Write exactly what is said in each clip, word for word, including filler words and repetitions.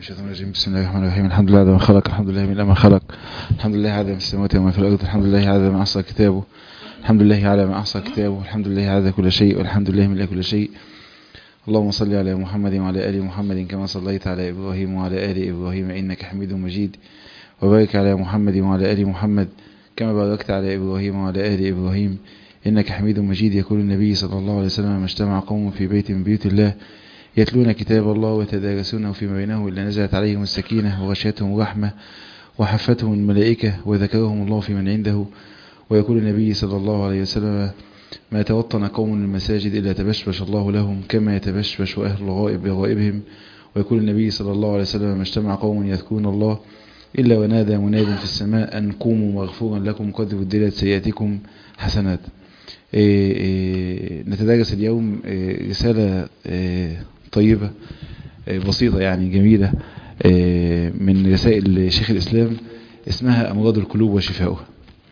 الشيطان الرجيم. بسم الله الرحمن الرحيم. الحمد لله عدد ما خلق، الحمد لله من ما خلق، الحمد لله عدد ما في السماوات وما في الأرض، الحمد لله عدد ما أحصى كتابه، الحمد لله على ما أحصى كتابه، الحمد لله عدد كل شيء، والحمد لله من كل شيء. اللهم صل على محمد وعلى آل محمد كما صليت على إبراهيم وعلى آل إبراهيم إنك حميد مجيد، وبارك على محمد وعلى آل محمد كما باركت على إبراهيم وعلى آل إبراهيم إنك حميد مجيد. يقول النبي صلى الله عليه وسلم: ما اجتمع قوم في بيت من بيوت الله يتلون كتاب الله ويتدارسونه فيما بينهم إلا نزلت عليهم السكينة وغشيتهم الرحمة وحفتهم الملائكة وذكرهم الله في من عنده. ويقول النبي صلى الله عليه وسلم: ما يتوطن قوم المساجد إلا تبشبش الله لهم كما يتبشبش أهل الغائب بغائبهم. ويقول النبي صلى الله عليه وسلم: ما اجتمع قوم يذكرون الله إلا ونادى مناد في السماء أن قوموا مغفورا لكم قد بدلت سيئاتكم حسنات. إيه إيه نتدرس اليوم إيه رسالة إيه طيبة إيه بسيطة يعني جميلة إيه من رسائل شيخ الإسلام اسمها أمراض القلوب وشفاؤها.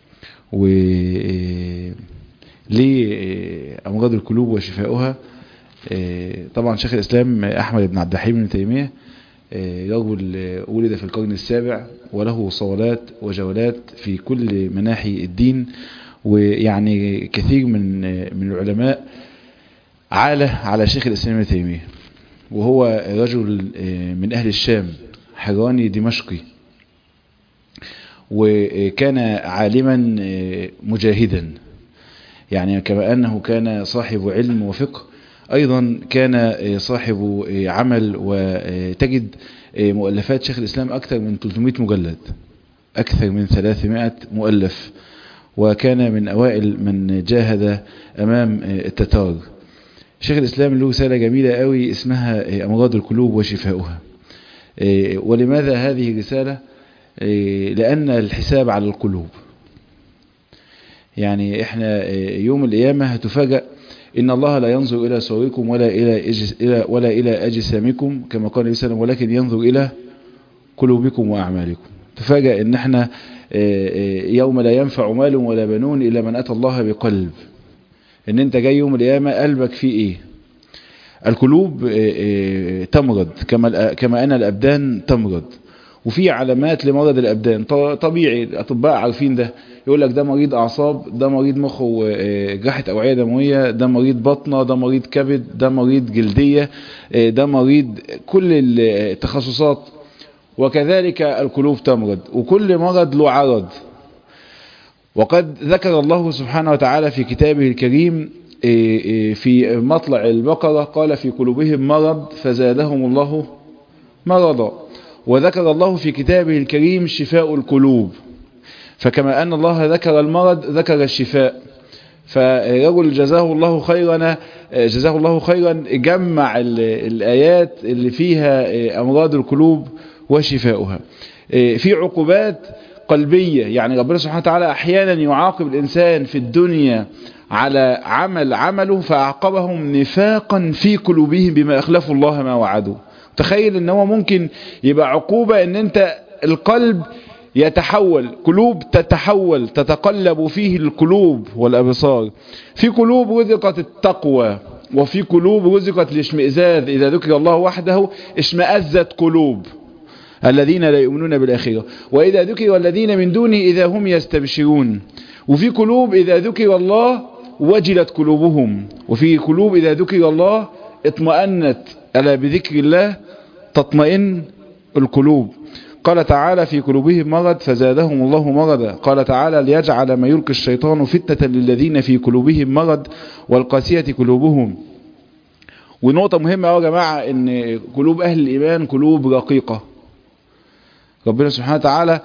وليه أمراض القلوب وشفاؤها؟ إيه طبعا شيخ الإسلام أحمد بن عبد الحليم بن تيمية إيه رجل ولد في القرن السابع وله صولات وجولات في كل مناحي الدين، ويعني كثير من من العلماء عاله على شيخ الإسلام ابن تيمية، وهو رجل من أهل الشام حراني دمشقي، وكان عالما مجاهدا، يعني كما أنه كان صاحب علم وفقه أيضا كان صاحب عمل. وتجد مؤلفات شيخ الإسلام أكثر من ثلاثمائة مجلد، أكثر من ثلاثمائة مؤلف، وكان من أوائل من جاهد أمام التتار. شيخ الإسلام له رسالة جميلة قوي اسمها أمراض القلوب وشفاؤها. ولماذا هذه الرسالة؟ لأن الحساب على القلوب، يعني احنا يوم القيامة هتفاجأ إن الله لا ينظر إلى صوركم ولا إلى ولا إلى أجسامكم كما قال النبي صلى الله عليه وسلم، ولكن ينظر إلى قلوبكم وأعمالكم. تفاجأ إن احنا يوم لا ينفع مال ولا بنون إلا من أتى الله بقلب. إن أنت جاي يوم القيامة قلبك فيه إيه؟ القلوب تمرض كما كما أن الأبدان تمرض، وفي علامات لمرض الأبدان طبيعي، الأطباء عارفين ده. يقول لك ده مريض أعصاب، ده مريض مخ وجراحة أوعية دموية، ده مريض بطنة، ده مريض كبد، ده مريض جلدية، ده مريض كل التخصصات. وكذلك القلوب تمرض، وكل مرض له عرض. وقد ذكر الله سبحانه وتعالى في كتابه الكريم في مطلع البقرة قال: في قلوبهم مرض فزادهم الله مرضا. وذكر الله في كتابه الكريم شفاء القلوب، فكما أن الله ذكر المرض ذكر الشفاء. فرجل جزاه الله خيرا جزاه الله خيرا جمع الآيات اللي فيها أمراض القلوب وشفاؤها. في عقوبات قلبية، يعني ربنا سبحانه وتعالى أحيانا يعاقب الإنسان في الدنيا على عمل عمله فأعقبهم نفاقا في قلوبهم بما أخلفوا الله ما وعدوا. تخيل ان هو ممكن يبقى عقوبة ان انت القلب يتحول، قلوب تتحول تتقلب فيه القلوب والأبصار. في قلوب رزقت التقوى، وفي قلوب رزقت الاشمئزاز، إذا ذكر الله وحده اشمأزت قلوب الذين لا يؤمنون بالآخرة، وإذا ذكر الذين من دونه إذا هم يستبشرون. وفي قلوب إذا ذكر الله وجلت قلوبهم، وفي قلوب إذا ذكر الله اطمأنت، ألا بذكر الله تطمئن القلوب. قال تعالى: في قلوبهم مرض فزادهم الله مرضا. قال تعالى: ليجعل ما يلقي الشيطان فتنة للذين في قلوبهم مرض والقاسية قلوبهم. ونقطة مهمة يا جماعة، ان قلوب أهل الإيمان قلوب رقيقة. ربنا سبحانه وتعالى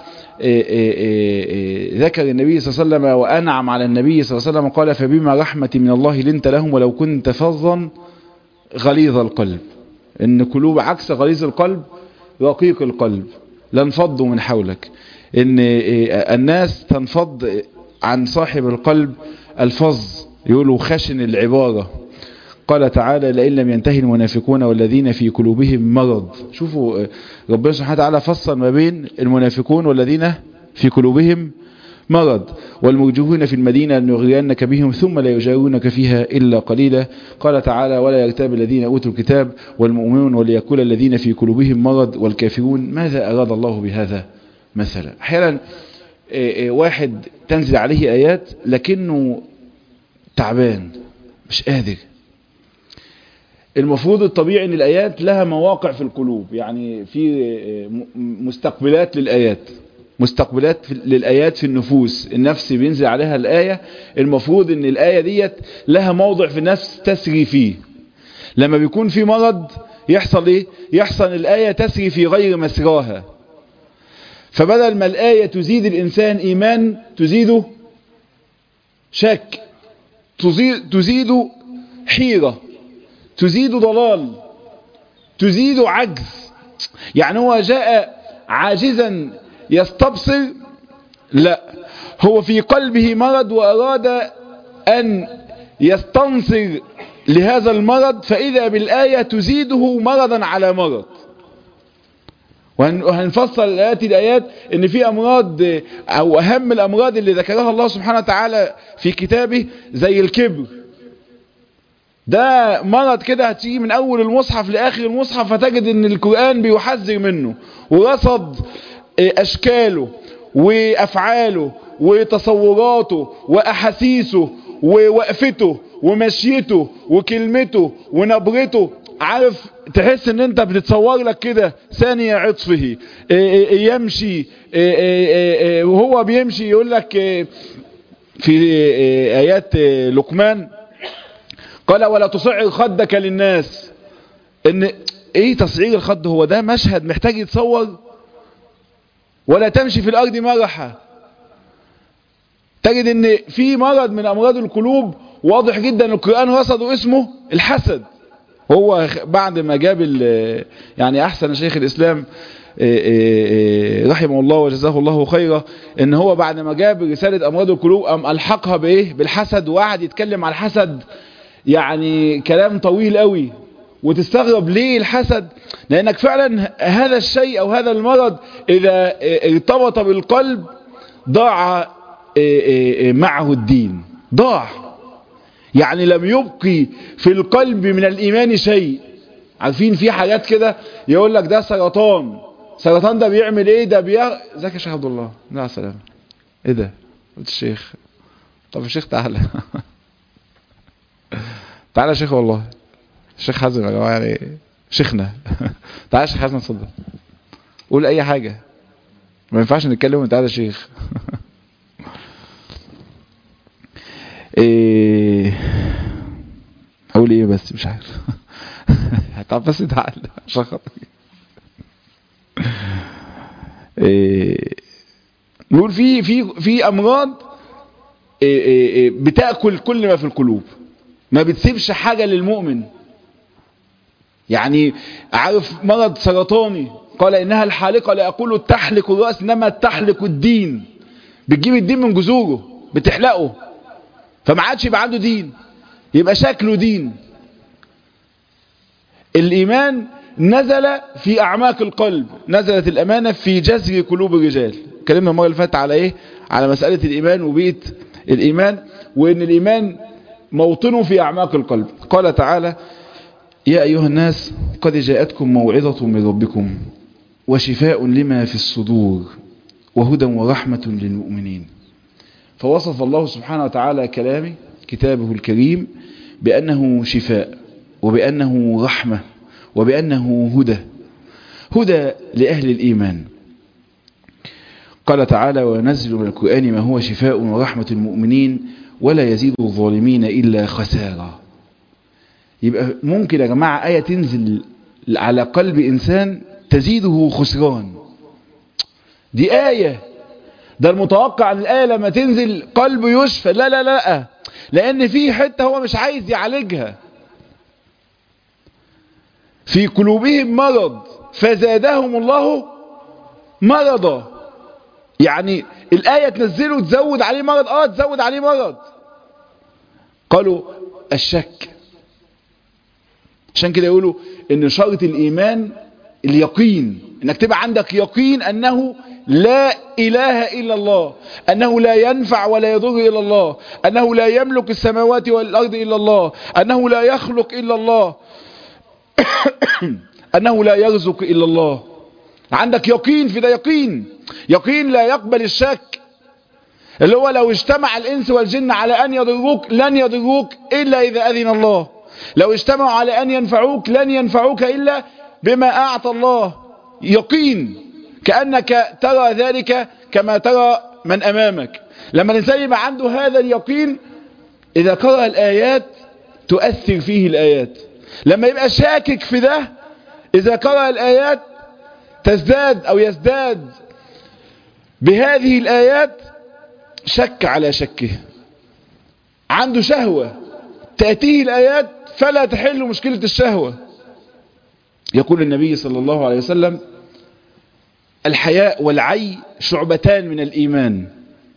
ذكر النبي صلى الله عليه وسلم وأنعم على النبي صلى الله عليه وسلم، قال: فبما رحمة من الله لنت لهم ولو كنت فظا غليظ القلب. ان قلوب عكس غليظ القلب رقيق القلب، لانفضوا من حولك. ان الناس تنفض عن صاحب القلب الفظ، يقولوا خشن العبارة. قال تعالى: لئن لم ينتهي المنافقون والذين في قلوبهم مرض. شوفوا ربنا سبحانه وتعالى فصل ما بين المنافقون والذين في قلوبهم مرض والموجودون في المدينة لنغرينك بهم ثم لا يجاورونك فيها إلا قليلا. قال تعالى ولا يرتاب الذين أوتوا الكتاب والمؤمنون وليقول الذين في قلوبهم مرض والكافرون ماذا أراد الله بهذا مثلا. أحيانا واحد تنزل عليه آيات لكنه تعبان مش قادر. المفروض الطبيعي ان الآيات لها مواقع في القلوب، يعني في مستقبلات للآيات، مستقبلات للآيات في النفوس. النفس بينزل عليها الآية، المفروض ان الآية ديت لها موضع في النفس تسري فيه. لما بيكون في مرض يحصل ايه؟ يحصل الآية تسري في غير مسراها. فبدل ما الآية تزيد الإنسان إيمان تزيده شك، تزيد حيرة، تزيد ضلال، تزيد عجز. يعني هو جاء عاجزا يستبصر، لا، هو في قلبه مرض وأراد أن يستنصر لهذا المرض، فإذا بالآية تزيده مرضا على مرض. وهنفصل الآيات الآيات ان في امراض او اهم الامراض اللي ذكرها الله سبحانه وتعالى في كتابه زي الكبر. ده مرض كده هتيجي من اول المصحف لاخر المصحف فتجد ان القرآن بيحذر منه ورصد اشكاله وافعاله وتصوراته واحاسيسه ووقفته ومشيته وكلمته ونبرته. عارف تحس ان انت بتتصور لك كده ثانية عطفه يمشي وهو بيمشي. يقول لك في ايات لقمان قال ولا تصعر خدك للناس. ان ايه تصعير الخد؟ هو ده مشهد محتاج يتصور؟ ولا تمشي في الارض مرحا. تجد ان في مرض من امراض القلوب واضح جدا القرآن رصده اسمه الحسد. هو بعد ما جاب يعني احسن شيخ الاسلام رحمه الله وجزاه الله خيرا ان هو بعد ما جاب رسالة امراض القلوب ام الحقها بايه؟ بالحسد. وقعد يتكلم على الحسد يعني كلام طويل قوي، وتستغرب ليه الحسد؟ لانك فعلا هذا الشيء او هذا المرض اذا ارتبط بالقلب ضاع معه الدين، ضاع. يعني لم يبقي في القلب من الإيمان شيء. عارفين في حاجات كده يقول لك ده سرطان، سرطان ده بيعمل ايه؟ ده بيغ... ازيك يا شيخ عبد الله؟ لا سلام. ايه ده؟ قلت الشيخ. طب الشيخ تعالى تعالى يا شيخ والله. الشيخ حازم يا جماعه يعني شيخنا تعالى يا شيخ حازم اتفضل قول اي حاجه، ما ينفعش نتكلم وانت قاعد يا شيخ ايه اقول ايه بس مش عارف طب بس تعال عشان خاطري. ايه نقول في في في امراض إيه إيه بتاكل كل ما في القلوب، ما بتسيبش حاجه للمؤمن. يعني عارف مرض سرطاني قال انها الحالقه، لا اقول تحلق الراس انما تحلق الدين. بتجيب الدين من جذوره بتحلقه، فما عادش يبقى عنده دين، يبقى شكله دين. الإيمان نزل في أعماق القلب، نزلت الأمانة في جذر قلوب الرجال. كلمنا المرة اللي فاتت على إيه؟ على مسألة الإيمان وبيئة الإيمان، وإن الإيمان موطنه في أعماق القلب. قال تعالى يا أيها الناس قد جاءتكم موعظة من ربكم وشفاء لما في الصدور وهدى ورحمة للمؤمنين. فوصف الله سبحانه وتعالى كلامه كتابه الكريم بأنه شفاء وبأنه رحمة وبأنه هدى، هدى لأهل الإيمان. قال تعالى وننزل من القرآن ما هو شفاء ورحمة المؤمنين ولا يزيد الظالمين إلا خسارة. يبقى ممكن يا جماعة آية تنزل على قلب إنسان تزيده خسران. دي آية، ده المتوقع عن الآية لما تنزل قلبه يشفى. لا لا لا، لأن في حتة هو مش عايز يعالجها. في قلوبهم مرض فزادهم الله مرضا. يعني الآية تنزله تزود عليه مرض، اه تزود عليه مرض. قالوا الشك. عشان كده يقولوا ان شرط الإيمان اليقين، انك تبقى عندك يقين انه لا اله الا الله، انه لا ينفع ولا يضر الا الله، انه لا يملك السماوات والارض الا الله، انه لا يخلق الا الله انه لا يرزق الا الله. عندك يقين في ده، يقين يقين لا يقبل الشك، اللي هو لو اجتمع الانس والجن على ان يضروك لن يضروك الا اذا اذن الله، لو اجتمعوا على ان ينفعوك لن ينفعوك الا بما اعطى الله. يقين كأنك ترى ذلك كما ترى من امامك. لما الانسان يبقى عنده هذا اليقين، اذا قرأ الايات تؤثر فيه الايات. لما يبقى شاكك في ده، اذا قرأ الايات تزداد او يزداد بهذه الايات شك على شكه. عنده شهوة تأتيه الآيات فلا تحل مشكلة الشهوة. يقول النبي صلى الله عليه وسلم: الحياء والعي شعبتان من الإيمان،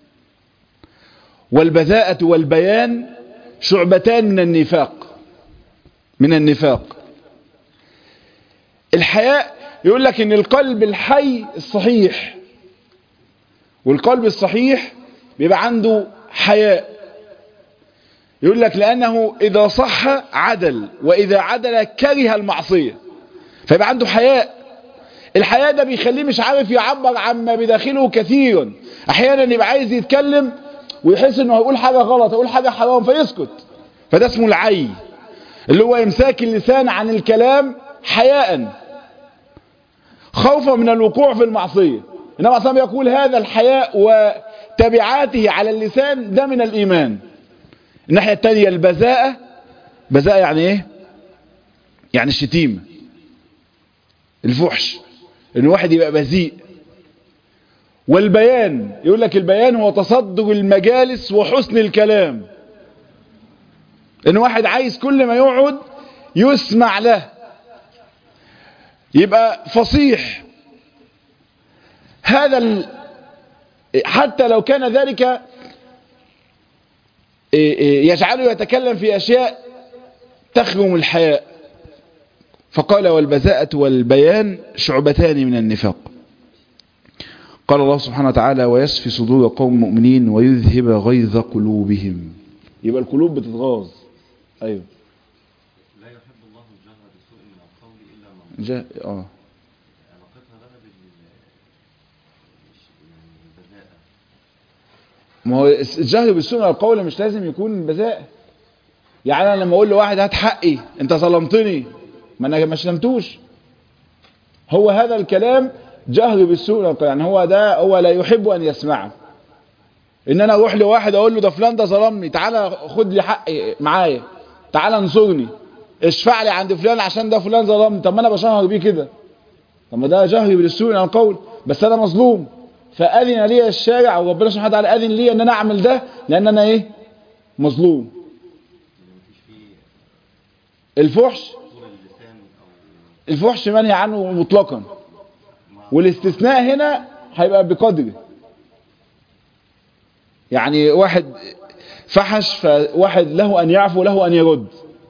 والبذاءة والبيان شعبتان من النفاق من النفاق. الحياء يقول لك ان القلب الحي الصحيح، والقلب الصحيح بيبقى عنده حياء. يقول لك لأنه إذا صح عدل، وإذا عدل كره المعصية، فيبقى عنده حياء. الحياء ده بيخليه مش عارف يعبر عما بداخله كثيرا. أحيانا يبقى عايز يتكلم ويحس انه هيقول حاجة غلط، هيقول حاجة حرام، فيسكت. فده اسمه العي، اللي هو إمساك اللسان عن الكلام حياء خوفا من الوقوع في المعصية. إنما أصلا يقول هذا الحياء وتبعاته على اللسان ده من الإيمان. الناحية التانية البذاءة، بذاءة يعني ايه؟ يعني الشتيمة، الفحش، ان واحد يبقى بذيء. والبيان يقول لك البيان هو تصدر المجالس وحسن الكلام، ان واحد عايز كل ما يقعد يسمع له، يبقى فصيح. هذا ال... حتى لو كان ذلك يجعله يتكلم في أشياء تخرم الحياء. فقال: والبذاءة والبيان شعبتان من النفاق. قال الله سبحانه وتعالى: ويشفي صدور قوم مؤمنين ويذهب غيظ قلوبهم. يبقى القلوب بتتغاظ. أيوه. لا يحب الله الجهر بسوء من القول إلا من جاء اه علاقتها بقى بالبذاءة. ما هو الجهر بالسوء من القول مش لازم يكون بذاءة. يعني انا لما اقول لواحد هات حقي، انت ظلمتني، ما انا ما شتمتوش، هو هذا الكلام جهر بالسوء من القول. يعني هو ده هو لا يحب ان يسمعه. ان انا اروح لواحد اقول له ده فلان ده ظلمني، تعالى خد لي حقي معايا، تعالى انصرني، اشفع لي عند فلان عشان ده فلان ظلمني. طب ما انا بشهر بيه كده، طب ما ده جهر بالسوء من القول، بس انا مظلوم، فأذن لي الشارع وربنا سبحانه وتعالى أذن لي ان انا اعمل ده لان انا ايه؟ مظلوم. الفحش الفحش منهي عنه مطلقا، والاستثناء هنا هيبقى بقدره. يعني واحد فحش فواحد له ان يعفو له ان يرد،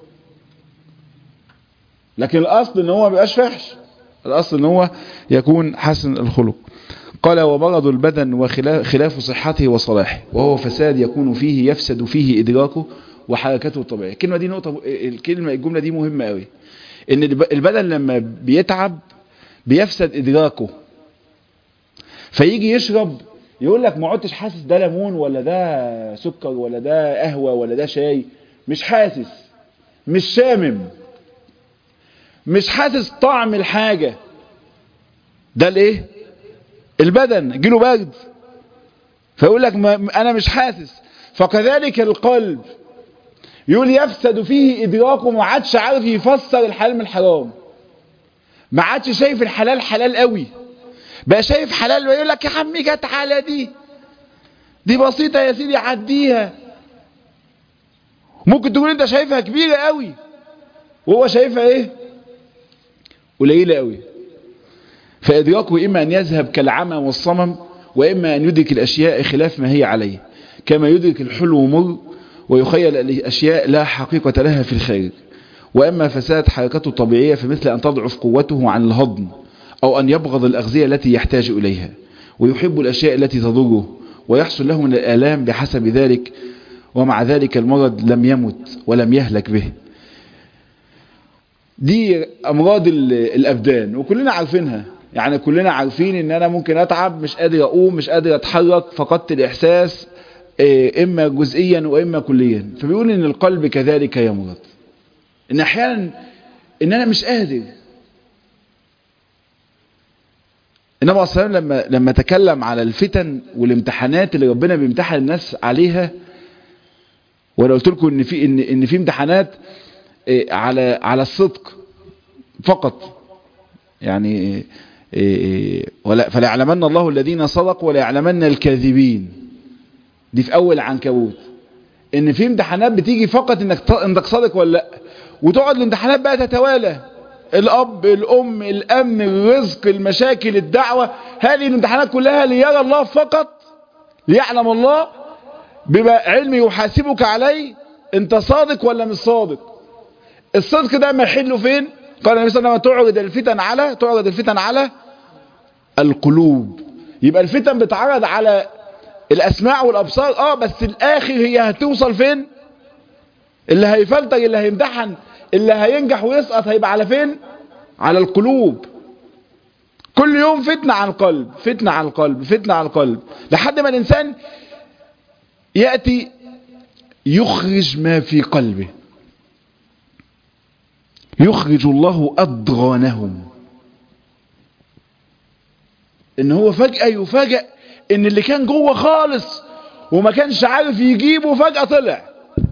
لكن الاصل ان هو ما بيبقاش فحش، الاصل ان هو يكون حسن الخلق. قال: ومرض البدن وخلاف صحته وصلاحه، وهو فساد يكون فيه يفسد فيه إدراكه وحركته الطبيعية. الكلمة دي نقطة، الكلمة الجملة دي مهمة قوي، ان البدن لما بيتعب بيفسد إدراكه، فيجي يشرب يقول لك ما عدتش حاسس ده ليمون ولا ده سكر ولا ده قهوة ولا ده شاي، مش حاسس، مش شامم، مش حاسس طعم الحاجة. ده الايه؟ البدن يجيله برد فيقول لك انا مش حاسس. فكذلك القلب يقول يفسد فيه ادراكه، ما عادش عارف يفسر الحلال من الحرام، ما عادش شايف الحلال حلال قوي، بقى شايف حلال ويقول لك يا عمي جت على دي دي بسيطة يا سيدي عديها. ممكن تقول انت شايفها كبيرة قوي وهو شايفها ايه؟ قليلة قوي. فإدراكه إما أن يذهب كالعمى والصمم، وإما أن يدرك الأشياء خلاف ما هي عليه، كما يدرك الحلو مر ويخيل الأشياء لا حقيقة لها في الخارج. وأما فساد حركته الطبيعية فمثل أن تضعف قوته عن الهضم، أو أن يبغض الأغذية التي يحتاج إليها، ويحب الأشياء التي تضره، ويحصل له من الآلام بحسب ذلك، ومع ذلك المرض لم يمت ولم يهلك به. دي أمراض الأبدان وكلنا عارفينها. يعني كلنا عارفين ان انا ممكن اتعب، مش قادر اقوم، مش قادر اتحرك، فقدت الاحساس اما جزئيا واما كليا. فبيقول ان القلب كذلك يمرض، ان احيانا ان انا مش قادر. النبي صلى الله عليه وسلم لما لما تكلم على الفتن والامتحانات اللي ربنا بيمتحن الناس عليها، وانا قلت لكم ان في ان ان في امتحانات على على الصدق فقط، يعني ولا فلا يعلمن الله الذين صدقوا ولا يعلمن الكاذبين. دي في اول عنكبوت، ان في امتحانات بتيجي فقط انك انك صادق ولا لا، وتقعد الامتحانات بقى تتوالى، الاب الام الامن الرزق المشاكل الدعوة. هذه الامتحانات كلها ليرى الله فقط، ليعلم الله بما علم يحاسبك عليه انت صادق ولا مش صادق. الصدق ده ما يحله فين؟ قال النبي صلى الله عليه وسلم تعرض الفتن على تعرض الفتن على القلوب. يبقى الفتن بتعرض على الاسماع والابصار، اه بس الاخر هي هتوصل فين؟ اللي هيفلتر، اللي هيمتحن، اللي هينجح ويسقط هيبقى على فين؟ على القلوب. كل يوم فتنة عن القلب، فتنة عن القلب، فتنة عن القلب، لحد ما الانسان يأتي يخرج ما في قلبه. يخرج الله أضغانهم، ان هو فجأة يفاجأ ان اللي كان جوه خالص وما كانش عارف يجيبه فجأة طلع.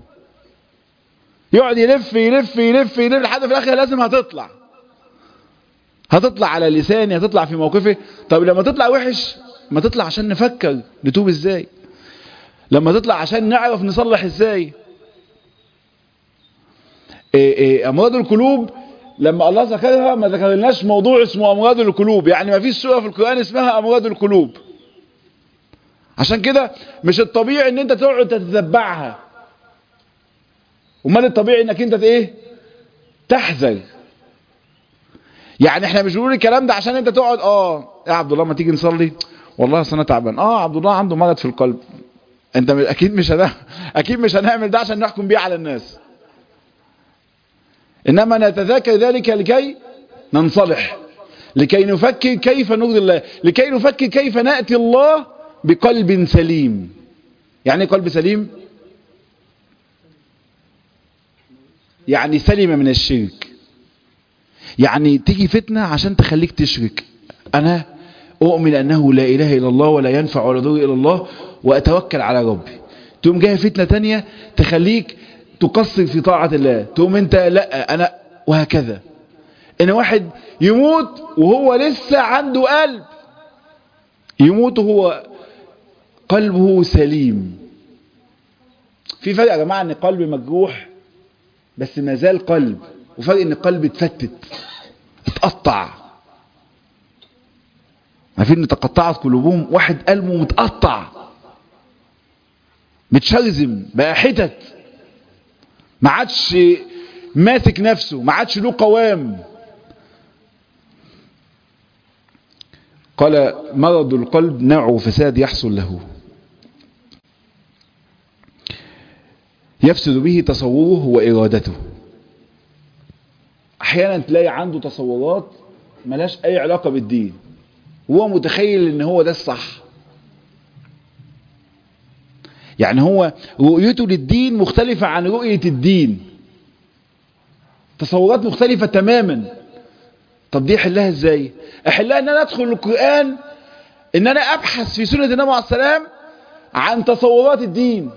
يقعد يلف يلف يلف يلف لحد في الاخر لازم هتطلع هتطلع على لساني، هتطلع في موقفي. طب لما تطلع وحش، ما تطلع عشان نفكر نتوب ازاي، لما تطلع عشان نعرف نصلح ازاي. إيه إيه امراض القلوب لما الله ذكرها ما ذكرناش موضوع اسمه امراض القلوب، يعني ما فيش سورة في القرآن اسمها امراض القلوب. عشان كده مش الطبيعي ان انت تقعد تتتبعها، امال الطبيعي انك انت ايه؟ تحذر. يعني احنا مش بنقول الكلام ده عشان انت تقعد اه يا عبد الله ما تيجي نصلي، والله اصل انا تعبان. اه عبد الله عنده مرض في القلب. انت اكيد مش هنعمل اكيد مش هنعمل ده عشان نحكم بيه على الناس، انما نتذاكر ذلك لكي ننصلح، لكي نفكر كيف نرضي الله، لكي نفكر كيف نأتي الله بقلب سليم. يعني قلب سليم يعني سلم من الشرك. يعني تيجي فتنة عشان تخليك تشرك. انا اؤمن انه لا اله الا الله ولا ينفع ولا يضر الا الله واتوكل على ربي. تقوم جايه فتنة تانية تخليك تقصر في طاعة الله، تقوم انت لا انا، وهكذا. ان واحد يموت وهو لسه عنده قلب، يموت وهو قلبه سليم. في فرق يا جماعة ان قلب مجروح بس ما زال قلب، وفرق ان القلب اتفتت اتقطع. عارفين ان تقطعت قلوبهم، واحد قلبه متقطع متشرزم بقى حتت، ما عادش ماسك نفسه، ما عادش له قوام. قال مرض القلب نوع فساد يحصل له يفسد به تصوره وإرادته. احيانا تلاقي عنده تصورات ملاش اي علاقة بالدين، هو متخيل ان هو ده الصح. يعني هو رؤيته للدين مختلفة عن رؤية الدين، تصورات مختلفة تماما. طب دي احلها ازاي؟ احلها ان انا ادخل القرآن، ان انا ابحث في سنة النبي عليه السلام عن تصورات الدين،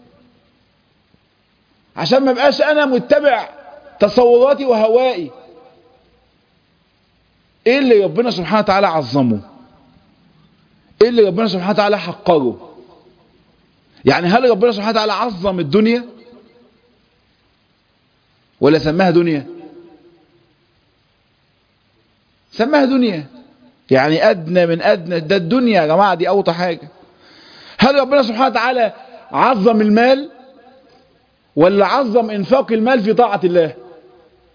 عشان ما بقاش انا متبع تصوراتي وهوائي. ايه اللي ربنا سبحانه وتعالى عظمه؟ ايه اللي ربنا سبحانه وتعالى حقره؟ يعني هل ربنا سبحانه وتعالى عظم الدنيا ولا سماها دنيا؟ سماها دنيا، يعني ادنى من ادنى. ده الدنيا يا جماعة دي اوطى حاجة. هل ربنا سبحانه وتعالى عظم المال ولا عظم انفاق المال في طاعة الله؟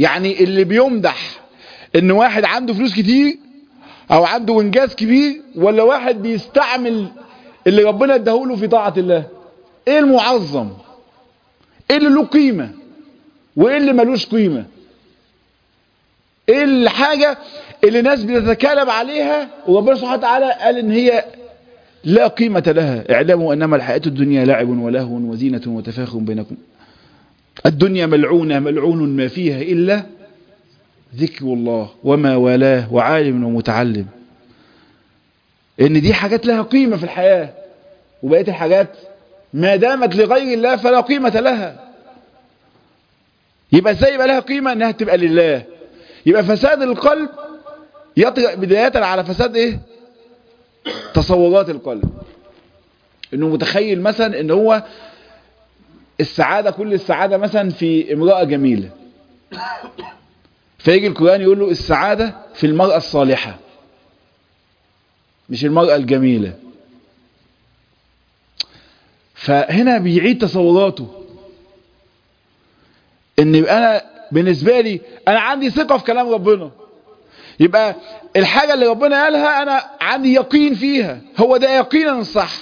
يعني اللي بيمدح ان واحد عنده فلوس كتير او عنده انجاز كبير، ولا واحد بيستعمل اللي ربنا اداهوله في طاعة الله؟ ايه المعظم؟ ايه اللي له قيمة وايه اللي ملوش قيمة؟ ايه الحاجة اللي الناس بتتكلم عليها وربنا سبحانه وتعالى قال ان هي لا قيمة لها؟ اعلموا انما الحياة الدنيا لعب ولهو وزينة وتفاخر بينكم. الدنيا ملعونة ملعون ما فيها الا ذكر الله وما والاه وعالم ومتعلم. ان دي حاجات لها قيمة في الحياة، وبقية الحاجات ما دامت لغير الله فلا قيمة لها. يبقى ازاي يبقى لها قيمة؟ انها تبقى لله. يبقى فساد القلب يطرأ بداية على فساد ايه؟ تصورات القلب. انه متخيل مثلا ان هو السعادة، كل السعادة مثلا في امرأة جميلة، فيجي القرآن يقول له السعادة في المرأة الصالحة مش المرأة الجميلة. فهنا بيعيد تصوراته، ان يبقى انا بالنسبة لي انا عندي ثقة في كلام ربنا، يبقى الحاجة اللي ربنا قالها انا عندي يقين فيها، هو ده يقينا الصح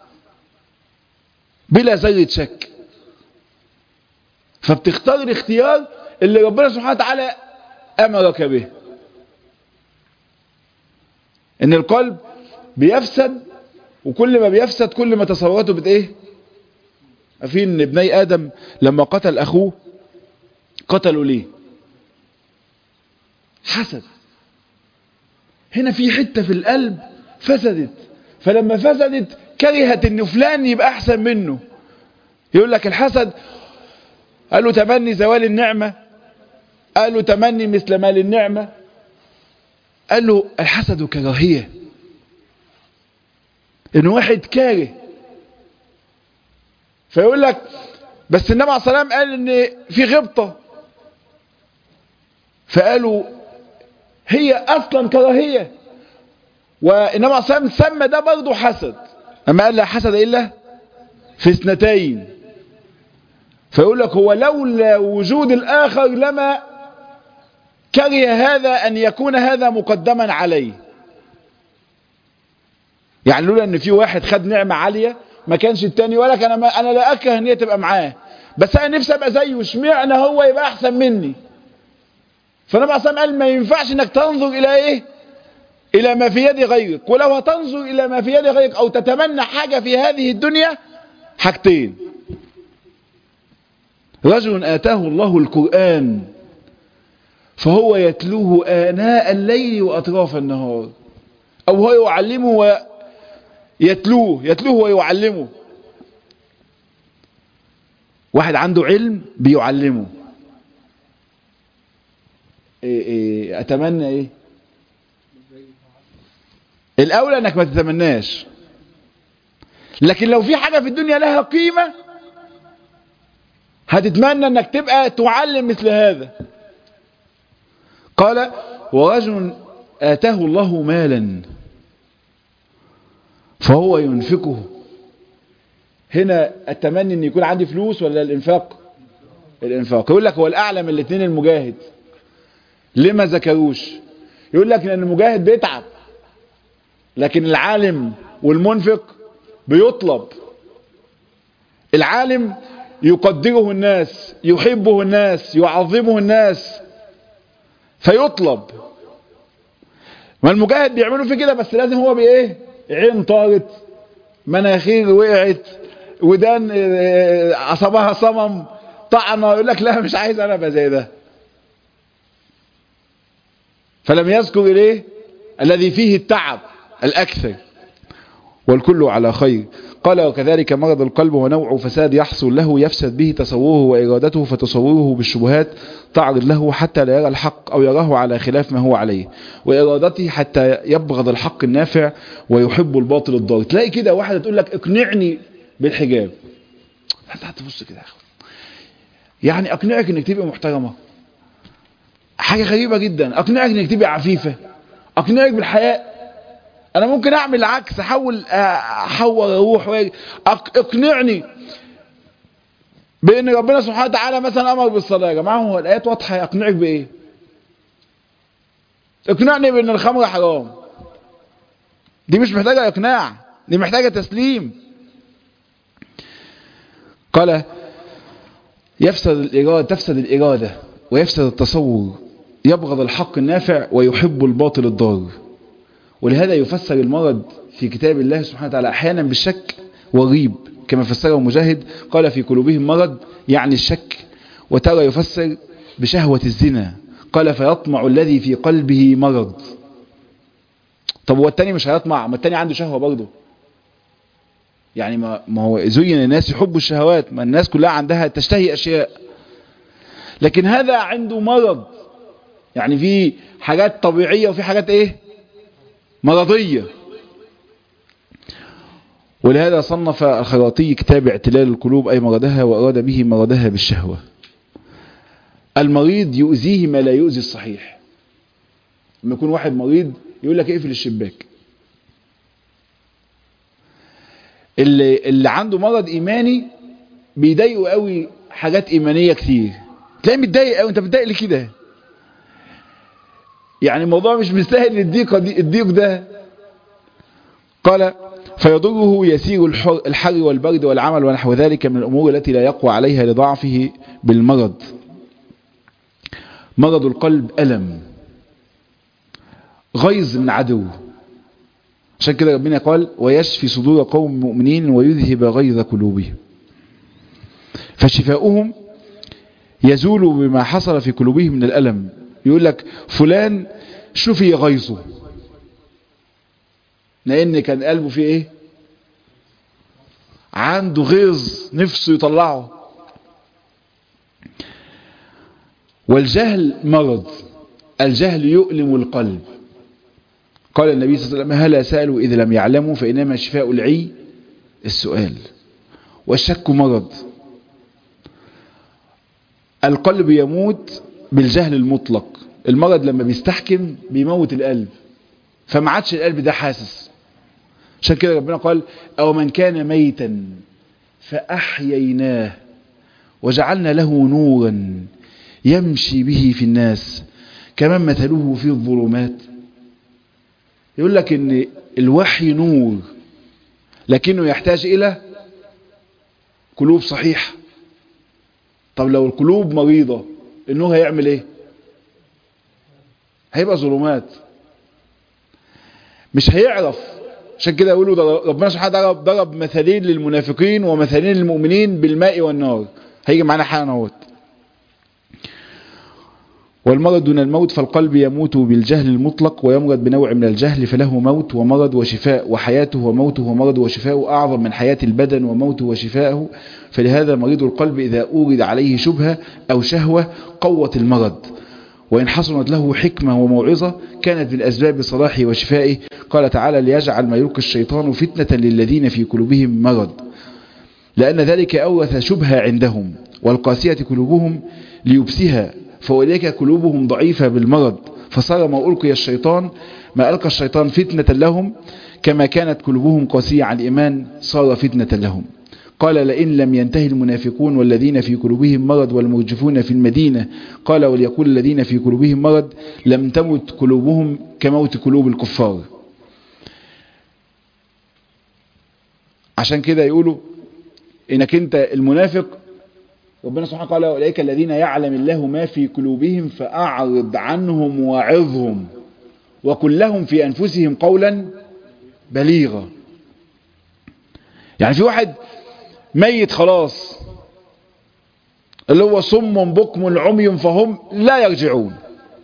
بلا ذرة شك. فبتختار الاختيار اللي ربنا سبحانه وتعالى امرك به. ان القلب بيفسد، وكل ما بيفسد كل ما تصوراته بت ايه؟ عارفين ان ابني ادم لما قتل اخوه قتلوا ليه؟ حسد. هنا في حتة في القلب فسدت، فلما فسدت كرهت ان فلان يبقى احسن منه. يقول لك الحسد، قال له تمني زوال النعمة، قال له تمني مثل مال النعمة، قال له الحسد كراهية. ان واحد كاره، فيقول لك بس النبي عليه الصلاة والسلام قال ان في غبطة، فقالوا هي اصلا كراهية، والنبي عليه الصلاة والسلام سمى ده برضه حسد، اما قال لا حسد الا في اثنتين. فيقول لك هو لولا وجود الاخر لما كره هذا ان يكون هذا مقدما عليه. يعني لولا ان في واحد خد نعمة عالية ما كانش التاني ولك انا ما انا لا اكره ان هي تبقى معاه، بس انا نفسي ابقى زيه، اشمعنى هو يبقى احسن مني؟ فالنبي عليه الصلاة والسلام قال ما ينفعش انك تنظر الى ايه؟ الى ما في يد غيرك. ولو هتنظر الى ما في يد غيرك او تتمنى حاجة في هذه الدنيا، حاجتين: رجل آتاه الله القرآن فهو يتلوه آناء الليل وأطراف النهار، أو هو يعلمه ويتلوه يتلوه ويعلمه. واحد عنده علم بيعلمه. إيه إيه أتمنى إيه؟ الأولى أنك ما تتمناش، لكن لو في حاجة في الدنيا لها قيمة هتتمنى أنك تبقى تعلم مثل هذا. قال ورجل آتاه الله مالا فهو ينفقه. هنا التمني ان يكون عندي فلوس ولا الانفاق؟ الانفاق. يقول لك هو الاعلى من الاثنين المجاهد. ليه ما ذكروش؟ يقول لك لان المجاهد بيتعب، لكن العالم والمنفق بيطلب. العالم يقدره الناس، يحبه الناس، يعظمه الناس، فيطلب. ما المجاهد بيعملوا فيه كده، بس لازم هو بايه؟ عين طارت، مناخير وقعت، ودان عصبها صمم، طعنه، يقول لك لا مش عايز انا ابقى زي ده. فلم يذكر اليه الذي فيه التعب الاكثر. والكل على خير. قال وكذلك مرض القلب ونوع فساد يحصل له يفسد به تصوره وإرادته، فتصوره بالشبهات تعرض له حتى لا يرى الحق أو يراه على خلاف ما هو عليه، وإرادته حتى يبغض الحق النافع ويحب الباطل الضار. تلاقي كده واحدة تقول لك اقنعني بالحجاب، انت هتبص كده يا اخي، يعني اقنعك انك تبقى محترمة، حاجة غريبة جدا. اقنعك انك تبقى عفيفة، اقنعك بالحياء. انا ممكن اعمل العكس، احاول احور اروح واجي. اقنعني بان ربنا سبحانه وتعالى مثلا امر بالصلاه. يا جماعه هو الايات واضحه، اقنعك بايه؟ اقنعني بان الخمر حرام. دي مش محتاجه اقناع، دي محتاجه تسليم. قال يفسد الاراده تفسد الاراده ويفسد التصور، يبغض الحق النافع ويحب الباطل الضار. ولهذا يفسر المرض في كتاب الله سبحانه وتعالى احيانا بالشك والريب كما فسره مجاهد، قال في قلوبهم مرض يعني الشك. وترى يفسر بشهوة الزنا، قال فيطمع الذي في قلبه مرض. طب هو التاني مش هيطمع؟ ما التاني عنده شهوة برضه. يعني ما, ما هو زين الناس يحبوا الشهوات، ما الناس كلها عندها تشتهي أشياء، لكن هذا عنده مرض. يعني في حاجات طبيعية وفي حاجات ايه مرضية. ولهذا صنف الخراطي كتاب اعتلال القلوب أي مرضها، وأراد به مرضها بالشهوة. المريض يؤذيه ما لا يؤذي الصحيح. لما يكون واحد مريض يقول لك اقفل الشباك. اللي, اللي عنده مرض إيماني بيضايقه قوي حاجات إيمانية كتير، تلاقيه متضايق قوي. انت متضايق ليه كده؟ يعني الموضوع مش مستاهل الضيق دي الضيق ده. قال فيضره يسير الحر والبرد والعمل ونحو ذلك من الأمور التي لا يقوى عليها لضعفه بالمرض. مرض القلب ألم، غيظ من عدو. عشان كده ربنا قال ويشفي صدور قوم مؤمنين ويذهب غيظ قلوبهم. فشفاؤهم يزول بما حصل في قلوبهم من الألم. يقول لك فلان شفي غيظه لأن كان قلبه فيه ايه؟ عنده غيظ نفسه يطلعه. والجهل مرض، الجهل يؤلم القلب. قال النبي صلى الله عليه وسلم هلا سألوا إذا لم يعلموا فإنما شفاء العي السؤال. والشك مرض، القلب يموت بالجهل المطلق. المرض لما بيستحكم بيموت القلب، فما عادش القلب ده حاسس. عشان كده ربنا قال أو من كان ميتا فأحييناه وجعلنا له نورا يمشي به في الناس كمن مثله في الظلمات. يقول لك ان الوحي نور لكنه يحتاج الى قلوب صحيحة. طب لو القلوب مريضة النور هيعمل ايه؟ هيبقى ظلمات، مش هيعرف. عشان كده يقولوا ربنا سبحانه وتعالى ضرب مثلين للمنافقين ومثلين للمؤمنين بالماء والنار. هيجي معانا حاجة نوت. والمرض دون الموت، فالقلب يموت بالجهل المطلق ويمرض بنوع من الجهل، فله موت ومرض وشفاء، وحياته وموته ومرض وشفاءه أعظم من حياة البدن وموته وشفاءه. فلهذا مريض القلب إذا أورد عليه شبهة أو شهوة قوت المرض، وإن حصلت له حكمة وموعظة كانت من أسباب صلاحه وشفائه. قال تعالى ليجعل ما يلقي الشيطان فتنة للذين في قلوبهم مرض، لأن ذلك أورث شبهة عندهم، والقاسية قلوبهم ليبسها، فأولئك قلوبهم ضعيفة بالمرض، فصار ما ألقي الشيطان ما ألقى الشيطان فتنة لهم، كما كانت قلوبهم قاسية عن الإيمان صار فتنة لهم. قال لئن لم ينتهي المنافقون والذين في قلوبهم مرض والمرجفون في المدينة، قال وليقول الذين في قلوبهم مرض لم تمت قلوبهم كموت قلوب الكفار. عشان كده يقولوا انك انت المنافق، ربنا سبحانه قال أولئك الذين يعلم الله ما في قلوبهم فأعرض عنهم وعظهم وقل لهم في أنفسهم قولا بليغا. يعني في واحد ميت خلاص، اللي هو صم بكم عمي فهم لا يرجعون.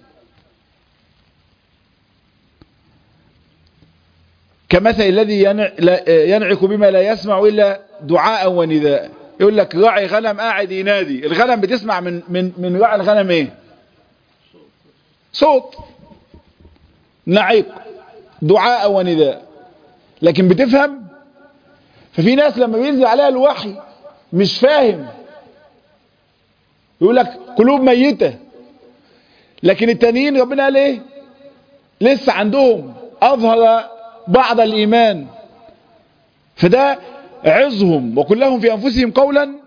كمثل الذي ينعك بما لا يسمع إلا دعاء ونداء. يقول لك راعي غنم قاعد ينادي، الغنم بتسمع من من من راعي الغنم ايه؟ صوت نعيق دعاء ونداء، لكن بتفهم. ففي ناس لما بينزل عليها الوحي مش فاهم، يقول لك قلوب ميتة. لكن التانيين ربنا قال ايه؟ لسه عندهم اظهر بعض الايمان، فده عظهم وقل لهم في انفسهم قولا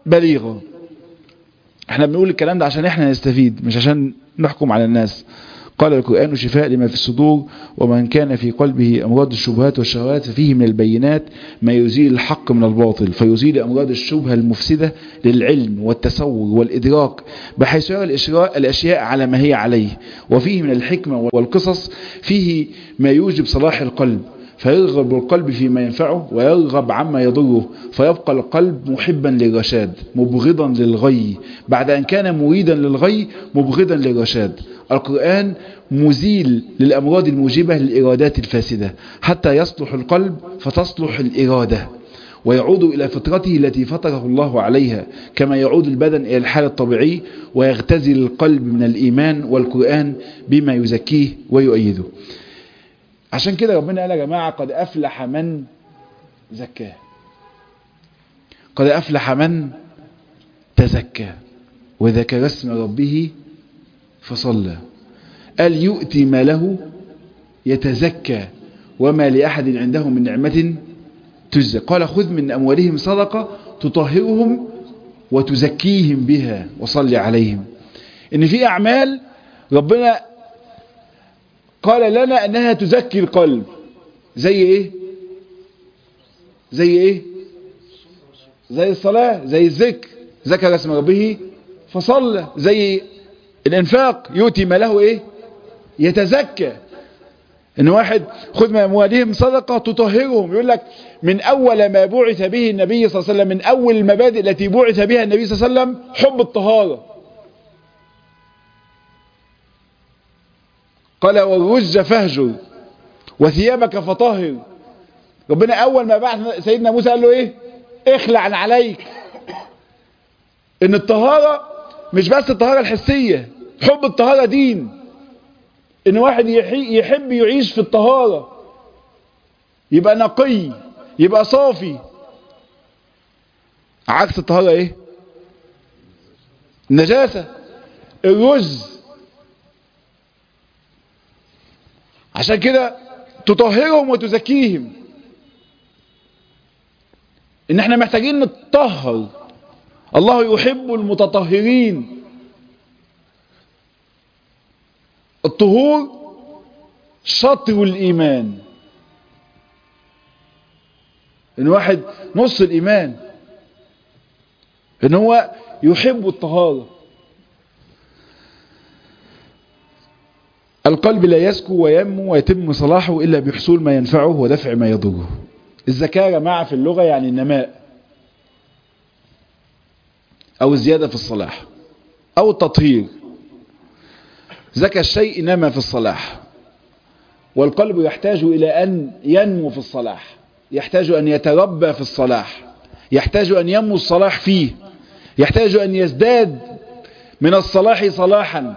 بليغا. احنا بنقول الكلام ده عشان احنا نستفيد مش عشان نحكم على الناس. قال القرآن شفاء لما في الصدور ومن كان في قلبه أمراض الشبهات والشهوات ففيه من البينات ما يزيل الحق من الباطل فيزيل أمراض الشبهة المفسدة للعلم والتصور والإدراك بحيث يرى الأشياء على ما هي عليه. وفيه من الحكمة والقصص فيه ما يوجب صلاح القلب فيرغب القلب فيما ينفعه ويرغب عما يضره فيبقى القلب محبا للرشاد مبغضا للغي بعد أن كان مريدا للغي مبغضا للرشاد. القرآن مزيل للأمراض الموجبة للإرادات الفاسدة حتى يصلح القلب فتصلح الإرادة ويعود إلى فطرته التي فطره الله عليها كما يعود البدن إلى الحال الطبيعي ويغتزل القلب من الإيمان والقرآن بما يزكيه ويؤيده. عشان كده ربنا قال يا جماعة قد أفلح من زكاه قد أفلح من تزكى وذكر اسم ربه فصلى. قال يؤتي ما له يتزكى وما لأحد عنده من نعمة تجزى. قال خذ من أموالهم صدقة تطهرهم وتزكيهم بها وصل عليهم. إن في أعمال ربنا قال لنا أنها تزكي القلب زي إيه زي إيه زي الصلاة زي الذكر ذكر اسم ربه فصلى زي الانفاق يؤتي ما له ايه يتزكى. ان واحد خذ من اموالهم صدقة تطهرهم. يقول لك من اول ما بعث به النبي صلى الله عليه وسلم من اول المبادئ التي بعث بها النبي صلى الله عليه وسلم حب الطهارة. قال والرج فاهجر وثيابك فطهر. ربنا اول ما بعث سيدنا موسى قال له ايه اخلع عن عليك. ان الطهارة مش بس الطهارة الحسية حب الطهارة دين. ان واحد يحب يعيش في الطهارة يبقى نقي يبقى صافي. عكس الطهارة ايه النجاسة الرز. عشان كده تطهرهم وتزكيهم. ان احنا محتاجين نتطهر. الله يحب المتطهرين. الطهور شطر الإيمان. إن واحد نص الإيمان إن هو يحب الطهارة. القلب لا يزكو وينمو ويتم صلاحه إلا بحصول ما ينفعه ودفع ما يضره. الزكاة يا جماعة في اللغة يعني النماء أو الزيادة في الصلاح أو التطهير. زكى الشيء نما في الصلاح. والقلب يحتاج إلى أن ينمو في الصلاح يحتاج أن يتربى في الصلاح يحتاج أن ينمو الصلاح فيه يحتاج أن يزداد من الصلاح صلاحا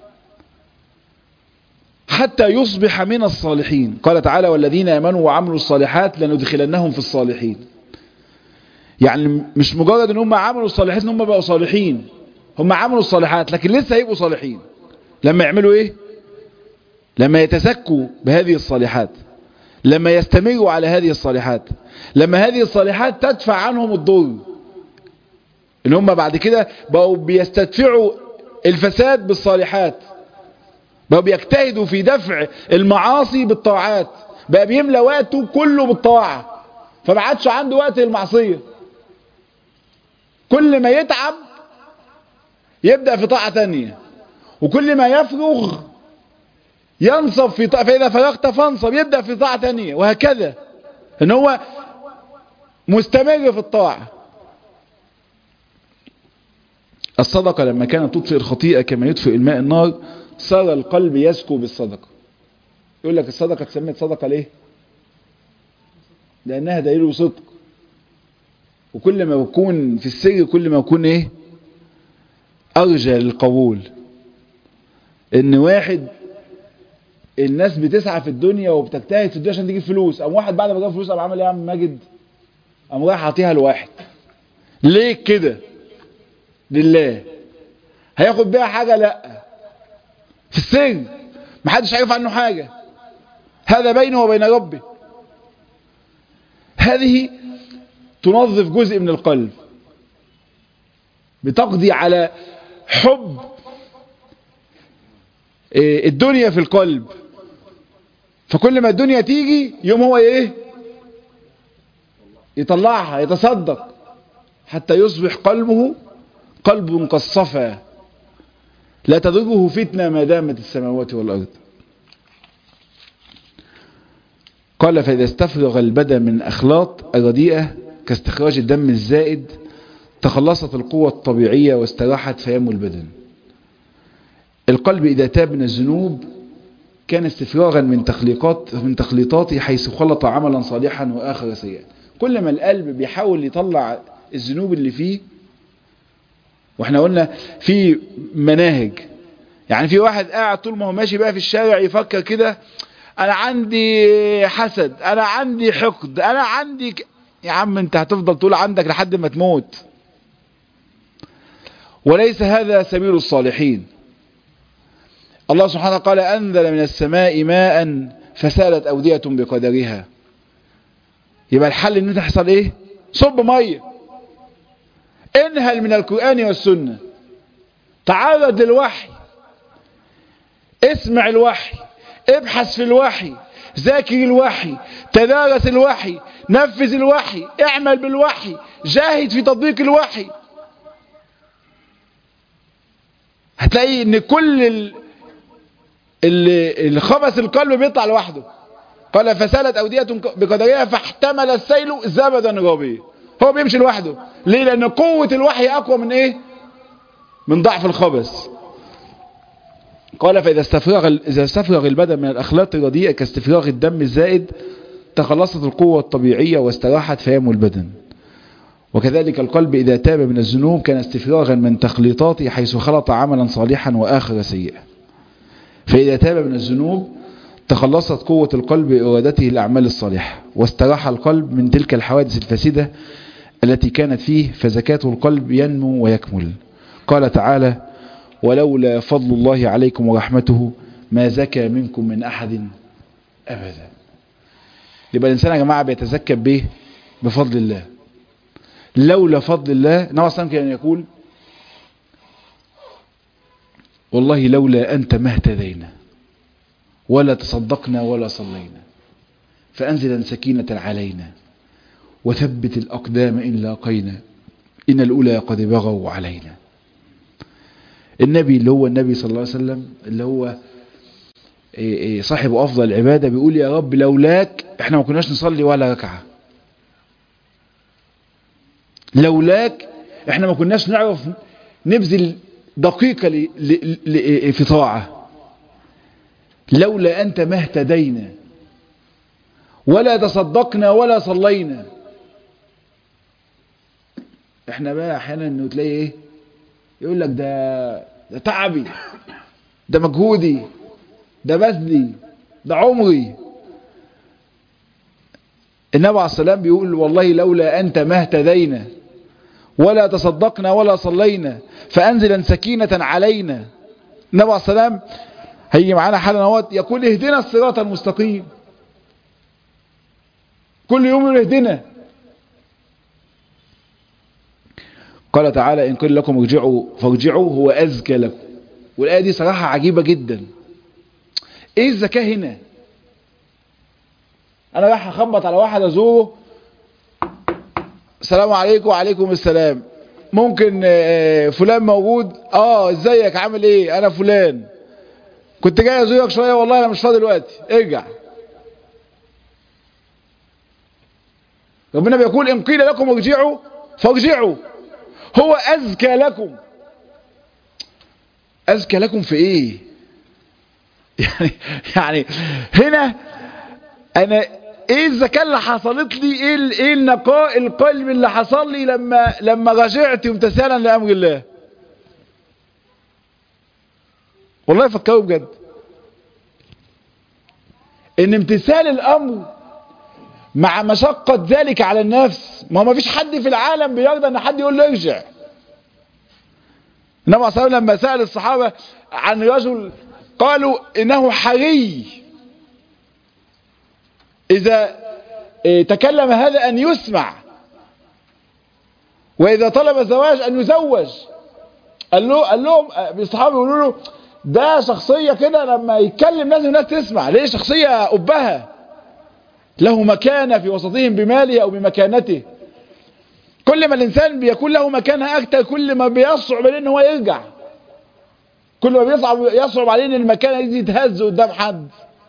حتى يصبح من الصالحين. قال تعالى والذين آمنوا وعملوا الصالحات لندخلنهم في الصالحين. يعني مش مجرد ان هم عملوا الصالحات ان هم بقوا صالحين. هم عملوا الصالحات لكن لسه هيبقوا صالحين لما يعملوا ايه لما يتزكوا بهذه الصالحات لما يستمروا على هذه الصالحات لما هذه الصالحات تدفع عنهم الضر. ان هم بعد كده بقوا بيستدفعوا الفساد بالصالحات بقوا بيجتهدوا في دفع المعاصي بالطاعات بقى بيملى وقته كله بالطاعة فما عادش عنده وقت للمعصية. كل ما يتعب يبدأ في طاعة تانية وكل ما يفرغ ينصب في طاعة فإذا فرغت فانصب يبدأ في طاعة تانية وهكذا. ان هو مستمر في الطاعة. الصدقة لما كانت تطفئ الخطيئة كما يطفئ الماء النار صار القلب يزكو بالصدقة. يقول لك الصدقة تسميت صدقة ليه لأنها دليل صدق. وكل ما يكون في السر كل ما يكون ايه أرجى للقبول. ان واحد الناس بتسعى في الدنيا وبتجتهد في الدنيا عشان تجيب فلوس. قام واحد بعد ما جاب فلوس قام عمل ايه يا عم ماجد قام رايح عطيها لواحد. ليه كده لله. هياخد بيها حاجة لا في السر محدش عارف عنه حاجة. هذا بينه وبين ربه. هذه تنظف جزء من القلب. بتقضي على حب الدنيا في القلب. فكل ما الدنيا تيجي يوم هو ايه يطلعها يتصدق حتى يصبح قلبه قلب كالصفا لا تضره فتنة ما دامت السماوات والأرض. قال فإذا استفرغ البدن من أخلاط الرديئة كاستخراج الدم الزائد تخلصت القوة الطبيعية واستراحت فيم البدن. القلب إذا تاب من الذنوب كان استفراغا من تخليقات من تخليطاته حيث خلط عملا صالحا وآخر سيئا. كل ما القلب بيحاول يطلع الذنوب اللي فيه، واحنا قلنا في مناهج، يعني في واحد قاعد طول ما هو ماشي بقى في الشارع يفكر كده انا عندي حسد، انا عندي حقد، انا عندي ك... يا عم انت هتفضل تقول عندك لحد ما تموت. وليس هذا سبيل الصالحين. الله سبحانه قال أنزل من السماء ماء فسالت أودية بقدرها. يبقى الحل ان انت تحصل ايه؟ صب ميه، انهل من القرآن والسنة، تعرض للوحي، اسمع الوحي، ابحث في الوحي، ذاكر الوحي، تدارس الوحي، نفذ الوحي، اعمل بالوحي، جاهد في تطبيق الوحي. هتلاقي ان كل ال... اللي خبث القلب بيطلع لوحده. قال فسالت أودية بقدرها فاحتمل السيل زبدا رابيا. هو بيمشي لوحده. ليه؟ لأن قوة الوحي أقوى من إيه؟ من ضعف الخبث. قال فإذا استفرغ إذا استفرغ البدن من الأخلاط الرديئة كاستفراغ الدم الزائد تخلصت القوة الطبيعية واستراحت فيم البدن. وكذلك القلب إذا تاب من الذنوب كان استفراغا من تخليطاته حيث خلط عملا صالحا وآخر سيئا. فإذا تاب من الذنوب تخلصت قوة القلب بإرادته الأعمال الصالحة واستراح القلب من تلك الحوادث الفاسدة التي كانت فيه فزكاة القلب ينمو ويكمل. قال تعالى ولولا فضل الله عليكم ورحمته ما زكى منكم من أحد أبدا. يبقى الإنسان يا جماعة بيتزكى به بفضل الله. لولا فضل الله النبي صلى الله عليه وسلم كان يقول والله لولا أنت ما اهتدينا ولا تصدقنا ولا صلينا فأنزلا سكينة علينا وثبت الأقدام إن لاقينا إن الأولى قد بغوا علينا. النبي اللي هو النبي صلى الله عليه وسلم اللي هو صاحب أفضل العبادة بيقول يا رب لولاك احنا ما كناش نصلي ولا ركعة، لولاك احنا ما كناش نعرف نبذل دقيقة ل... ل... ل... في طاعة، لولا أنت ما اهتدينا ولا تصدقنا ولا صلينا. احنا بقى احيانا انه تلاقي ايه يقول لك ده ده تعبي، ده مجهودي، ده بذلي، ده عمري. النبي عليه السلام بيقول والله لولا أنت ما اهتدينا ولا تصدقنا ولا صلينا فأنزلا سكينة علينا. النبي عليه السلام هيجي معانا حالا اهوت يقول اهدنا الصراط المستقيم، كل يوم يقول اهدنا. قال تعالى إن قيل لكم ارجعوا فارجعوا هو أزكى لكم. والآية دي صراحة عجيبة جدا. ايه الزكاة هنا؟ انا رايح اخبط على واحد ازوره، السلام عليكم وعليكم السلام، ممكن فلان موجود؟ اه ازيك عامل ايه؟ انا فلان كنت جاي ازورك شوية والله انا مش فاضي دلوقتي ارجع. ربنا بيقول ان قيل لكم ارجعوا فارجعوا هو ازكى لكم. ازكى لكم في ايه؟ يعني يعني هنا انا ايه الزكاة اللي حصلت لي؟ ايه ايه النقاء القلب اللي حصل لي لما لما رجعت امتثالا لامر الله؟ والله فكروا بجد ان امتثال الامر مع مشقة ذلك على النفس. ما ما فيش حد في العالم بيرضى ان حد يقول له ارجع. النبي صلى الله عليه وسلم لما سأل الصحابة عن رجل قالوا انه حري اذا تكلم هذا ان يسمع واذا طلب الزواج ان يزوج. قال له قال لهم اصحابه يقولوا له ده شخصية كده لما يتكلم لازم الناس تسمع. ليه؟ شخصية أبها له مكانة في وسطهم بماله أو بمكانته. كل ما الإنسان بيكون له مكانة أكتر كل ما بيصعب عليه إن هو يرجع، كل ما بيصعب يصعب عليه إن المكانة دي تتهز قدام حد.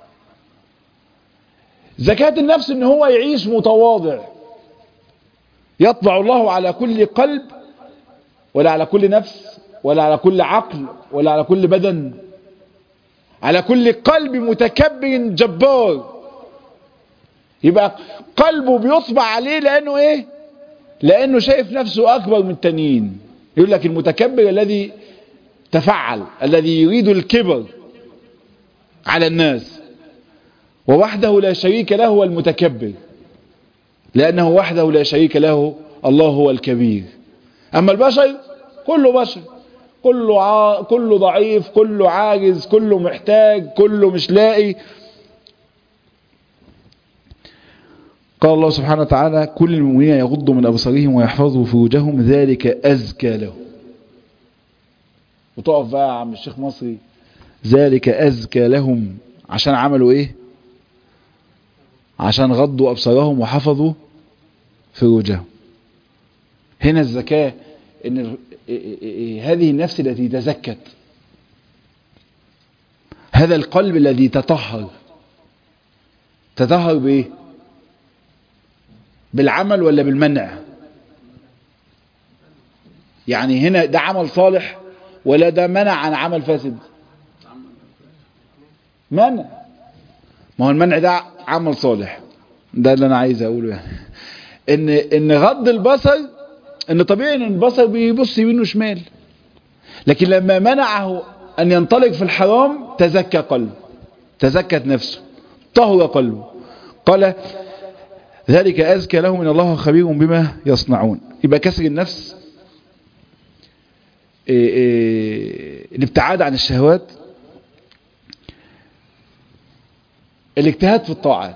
زكاة النفس إن هو يعيش متواضع. يطبع الله على كل قلب، ولا على كل نفس، ولا على كل عقل، ولا على كل بدن، على كل قلب متكبر جبار. يبقى قلبه بيطبع عليه لأنه إيه؟ لأنه شايف نفسه أكبر من التانيين. يقول لك المتكبر الذي تفعل، الذي يريد الكبر على الناس، ووحده لا شريك له هو المتكبر، لأنه وحده لا شريك له، الله هو الكبير. أما البشر كله بشر، كله ع... كله ضعيف، كله عاجز، كله محتاج، كله مش لاقي. قال الله سبحانه وتعالى كل المؤمنين يغضوا من أبصارهم ويحفظوا فروجهم ذلك أزكى لهم. وتقف بقى يا عم الشيخ مصري، ذلك أزكى لهم عشان عملوا إيه؟ عشان غضوا أبصارهم وحفظوا فروجهم. هنا الزكاة إن هذه النفس التي تزكت، هذا القلب الذي تطهر. تطهر بإيه؟ بالعمل ولا بالمنع؟ يعني هنا ده عمل صالح ولا ده منع عن عمل فاسد؟ منع. ما هو المنع ده عمل صالح، ده اللي انا عايز اقوله. يعني ان ان غض البصر، ان طبيعي ان البصر بيبص يمين وشمال، لكن لما منعه ان ينطلق في الحرام تزكى قلبه، تزكت نفسه، طهر قلبه. قال ذلك أزكى لهم إن الله خبير بما يصنعون. يبقى كسر النفس، إيه إيه الابتعاد عن الشهوات، الاجتهاد في الطاعات،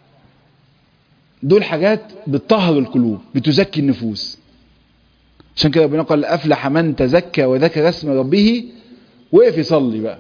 دول حاجات بتطهر القلوب، بتزكي النفوس. عشان كده ربنا قال أفلح من تزكى وذكر اسم ربه وقف يصلي بقى.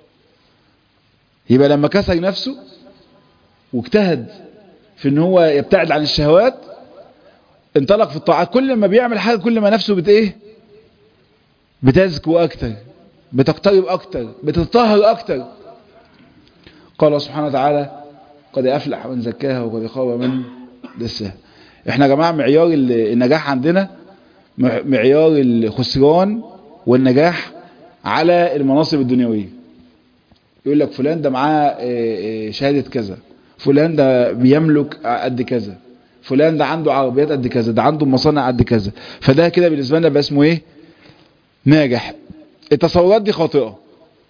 يبقى لما كسر نفسه واجتهد في ان هو يبتعد عن الشهوات، انطلق في الطاعات، كل ما بيعمل حاجة كل ما نفسه بت ايه بتزكو اكتر، بتقترب اكتر، بتطهر اكتر. قال سبحانه وتعالى قد افلح من زكاها وقد خاب من دساها. احنا يا جماعة معيار النجاح عندنا معيار الخسران والنجاح على المناصب الدنيوية. يقول لك فلان ده معاه شهادة كذا، فلان ده بيملك قد كذا، فلان ده عنده عربيات قد كذا، ده عنده مصانع قد كذا، فده كده بالنسبة لنا بقى اسمه ايه؟ ناجح. التصورات دي خاطئة.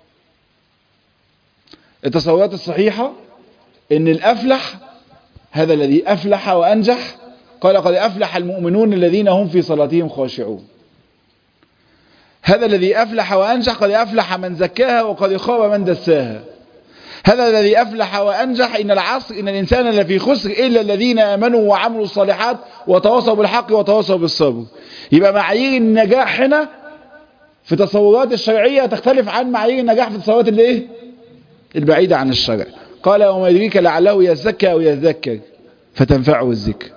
التصورات الصحيحة ان الافلح هذا الذي افلح وانجح. قال قد افلح المؤمنون الذين هم في صلاتهم خاشعون. هذا الذي افلح وانجح، قد افلح من زكاها وقد خاب من دساها. هذا الذي أفلح وأنجح. إن العصر إن الإنسان لفي خسر إلا الذين آمنوا وعملوا الصالحات وتواصوا بالحق وتواصوا بالصبر. يبقى معايير النجاح هنا في تصورات الشرعية تختلف عن معايير النجاح في التصورات اللي إيه؟ البعيدة عن الشرع. قال وما يدريك لعله يزكى أو يذكر فتنفعه الذكر.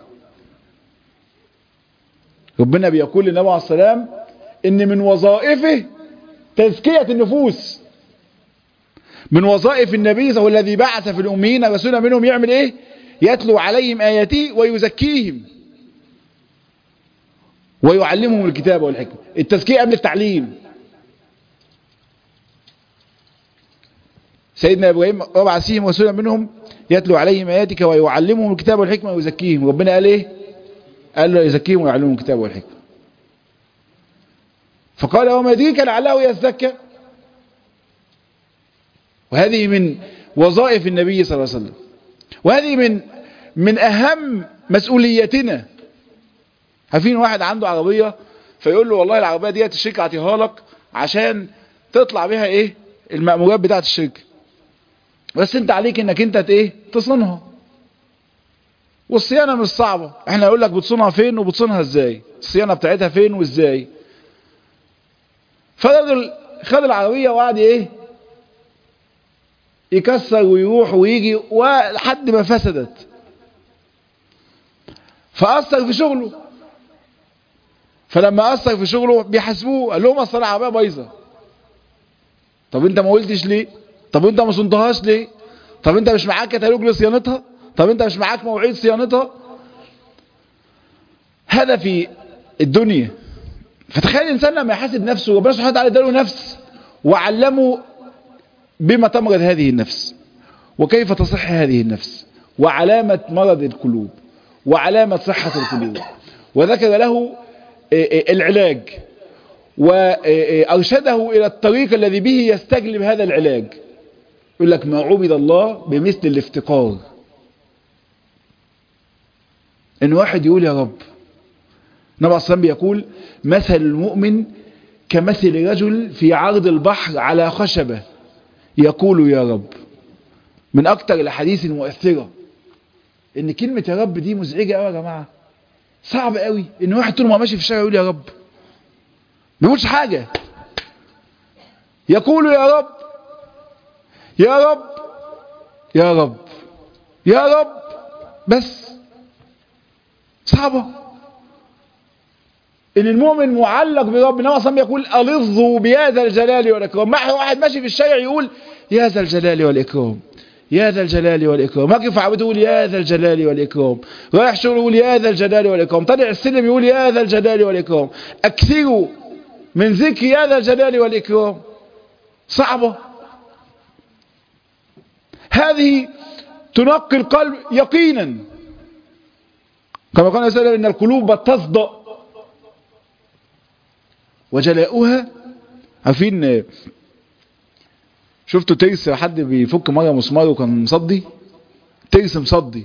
ربنا بيقول للنبي عليه السلام إن من وظائفه تزكية النفوس. من وظائف النبي هو الذي بعث في الأميين رسولا منهم يعمل ايه؟ يتلو عليهم آياته ويزكيهم ويعلمهم الكتاب والحكمة. التزكية قبل التعليم. سيدنا إبراهيم وبعث فيهم رسولا منهم يتلو عليهم آياتك ويعلمهم الكتاب والحكمة ويزكيهم. ربنا قال ايه؟ قال له يزكيهم ويعلمهم الكتاب والحكمة. فقال وما يدريك لعله يزكى. وهذه من وظائف النبي صلى الله عليه وسلم، وهذه من من أهم مسؤوليتنا. عارفين واحد عنده عربية فيقول له والله العربية ديت الشركة عطيها لك عشان تطلع بها ايه المأمورات بتاعة الشركة، بس انت عليك انك انت ايه تصونها، والصيانة مش صعبة. احنا نقول لك بتصونها فين وبتصونها ازاي، الصيانة بتاعتها فين وازاي. فالراجل خد العربية وقعد ايه يكسر ويروح ويجي ولحد ما فسدت، فأثر في شغله. فلما أثر في شغله بيحاسبوه، قال لهم اصل العربية بايظة. طب انت ما قلتش ليه؟ طب انت ما صنتهاش ليه؟ طب انت مش معاك كتالوج لصيانتها؟ طب انت مش معاك مواعيد صيانتها؟ هذا في الدنيا. فتخيل الانسان لما يحاسب نفسه، ربنا سبحانه وتعالى اداله نفس وعلمه بما تمرض هذه النفس وكيف تصح هذه النفس وعلامة مرض القلوب وعلامة صحة القلوب، وذكر له العلاج وأرشده إلى الطريق الذي به يستجلب هذا العلاج. يقول لك ما عبد الله بمثل الافتقار، إن واحد يقول يا رب. النبي صلى الله عليه وسلم بيقول مثل المؤمن كمثل رجل في عرض البحر على خشبة يقول يا رب. من أكتر الأحاديث المؤثرة إن كلمة يا رب دي مزعجة قوي يا جماعة. صعب قوي إن واحد طول ما ماشي في الشارع يقول يا رب، ما يقولش حاجة، يقول يا رب يا رب يا رب يا رب بس. صعبة ان المؤمن معلق برب. النبي صلى الله عليه وسلم يقول الظوا بيا ذا الجلال والاكرام. ما واحد ماشي في الشارع يقول يا ذا الجلال والاكرام يا ذا الجلال والاكرام، واقف في عربيته يقول يا ذا الجلال والاكرام، رايح شغله يقول يا ذا الجلال والاكرام، طالع السلم يقول يا ذا الجلال والاكرام. اكثروا من ذكر يا ذا الجلال والاكرام. صعبة. هذه تنقي القلب يقينا، كما قال النبي صلى الله عليه وسلم ان القلوب تصدأ وجلاؤها. عارفين شفتوا ترس حد بيفك مرة مسمار وكان مصدي، ترس مصدي،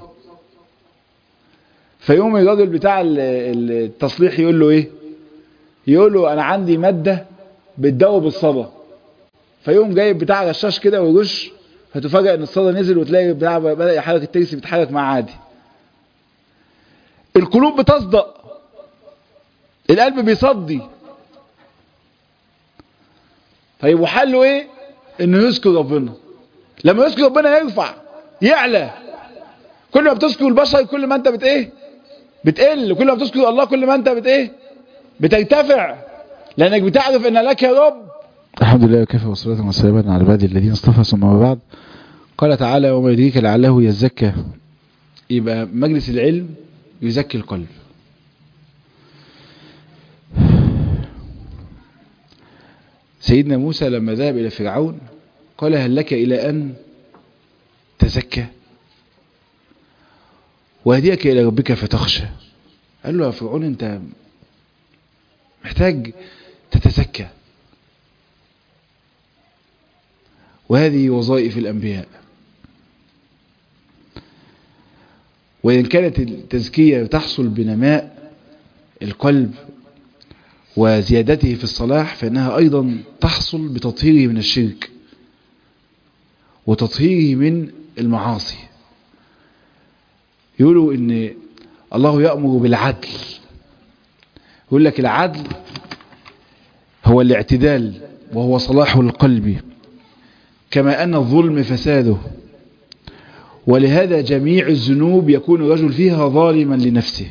فيوم الراجل بتاع التصليح يقول له ايه؟ يقول له انا عندي مادة بتدوب الصدى. فيوم جايب بتاع رشاش كده ويرش، فتفاجئ ان الصدى نزل وتلاقي بتاع بدأ يحرك، الترس بيتحرك معاه عادي. القلوب بتصدأ، القلب بيصدي. طيب وحله ايه؟ انه يذكر ربنا. لما يذكر ربنا يرفع يعلى. كل ما بتذكر البشر كل ما انت بت ايه بتقل، كل ما بتذكر الله كل ما انت بت ايه بترتفع، لانك بتعرف ان لك يا رب. الحمد لله وكفى والصلاة والسلام على عباده الذين اصطفى. ثم ما بعد، قال تعالى وما يدريك لعله يزكى. يبقى مجلس العلم يزكي القلب. سيدنا موسى لما ذهب إلى فرعون قال هل لك إلى أن تزكى وهديك إلى ربك فتخشى. قال له يا فرعون أنت محتاج تتزكى. وهذه وظائف الأنبياء. وإن كانت التزكية تحصل بنماء القلب وزيادته في الصلاح، فإنها أيضا تحصل بتطهيره من الشرك وتطهيره من المعاصي. يقولوا إن الله يأمر بالعدل. يقول لك العدل هو الاعتدال وهو صلاح القلب، كما أن الظلم فساده. ولهذا جميع الذنوب يكون الرجل فيها ظالما لنفسه،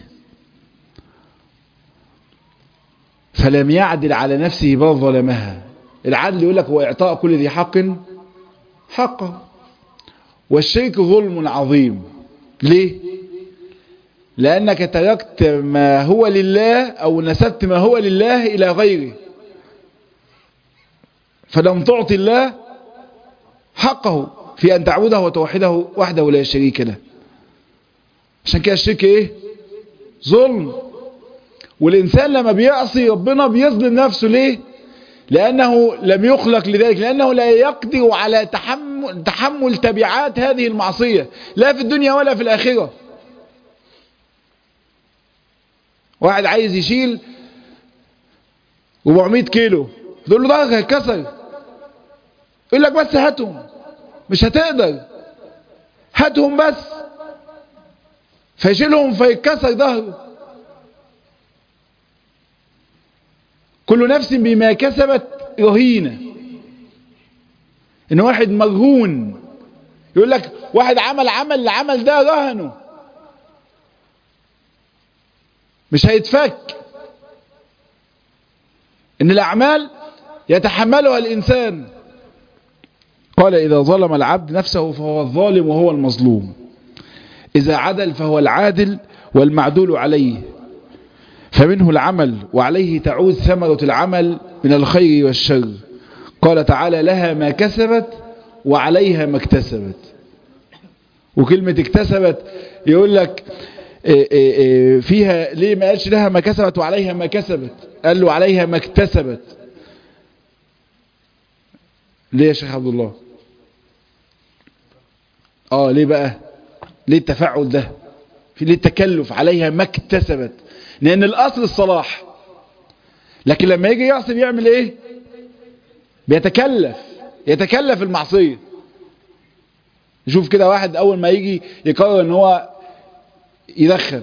فلم يعدل على نفسه بل ظلمها. العدل يقول لك هو إعطاء كل ذي حق حقه. والشرك ظلم عظيم. ليه؟ لأنك تركت ما هو لله أو نسبت ما هو لله إلى غيره، فلم تعطي الله حقه في أن تعبده وتوحده وحده لا شريك له. عشان كده الشرك إيه؟ ظلم. والإنسان لما بيعصي ربنا بيظلم نفسه. ليه؟ لأنه لم يخلق لذلك، لأنه لا يقدر على تحمل, تحمل تبعات هذه المعصية، لا في الدنيا ولا في الآخرة. واحد عايز يشيل أربعمائة كيلو، تقول له ضهرك هيتكسر، يقول لك بس هاتهم. مش هتقدر، هاتهم بس. فيشيلهم فيتكسر ظهره. كل نفس بما كسبت رهينة، ان واحد مرهون. يقول لك واحد عمل عمل، العمل ده رهنه مش هيتفك. ان الاعمال يتحملها الانسان. قال اذا ظلم العبد نفسه فهو الظالم وهو المظلوم، اذا عدل فهو العادل والمعدول عليه، فمنه العمل وعليه تعود ثمرة العمل من الخير والشر. قال تعالى لها ما كسبت وعليها ما اكتسبت. وكلمة اكتسبت يقول لك فيها ليه ما قالش لها ما كسبت وعليها ما كسبت، قال له عليها ما اكتسبت. ليه يا شيخ عبد الله؟ اه ليه بقى؟ ليه التفاعل ده؟ في ليه التكلف؟ عليها ما اكتسبت، لان الاصل الصلاح، لكن لما يجي يعصي يعمل ايه؟ بيتكلف، يتكلف المعصية. نشوف كده واحد اول ما يجي يقرر ان هو يدخن،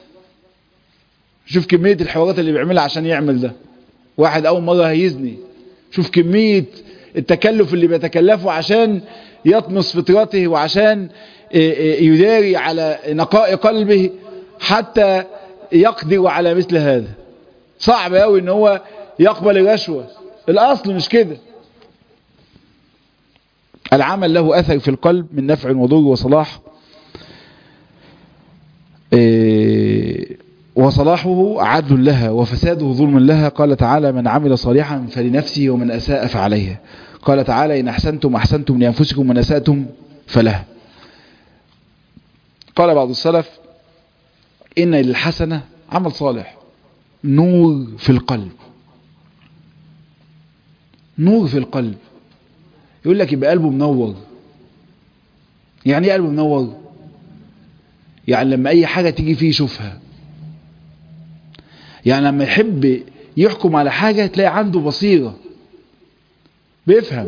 شوف كمية الحوارات اللي بيعملها عشان يعمل ده. واحد اول مرة هيزني، شوف كمية التكلف اللي بيتكلفه عشان يطمس فطرته وعشان يداري على نقاء قلبه حتى يقدر على مثل هذا. صعب قوي ان هو يقبل الرشوة، الاصل مش كده. العمل له اثر في القلب من نفع وضر وصلاح، وصلاحه عدل لها وفساده ظلم لها. قال تعالى من عمل صالحا فلنفسه ومن أساء فعليها. قال تعالى إن أحسنتم أحسنتم لأنفسكم ومن أسأتم فلها. قال بعض السلف إن للحسنة عمل صالح نور في القلب، نور في القلب. يقول لك يبقى قلبه منور. يعني ايه قلبه منور؟ يعني لما اي حاجة تيجي فيه يشوفها، يعني لما يحب يحكم على حاجة تلاقي عنده بصيرة، بيفهم.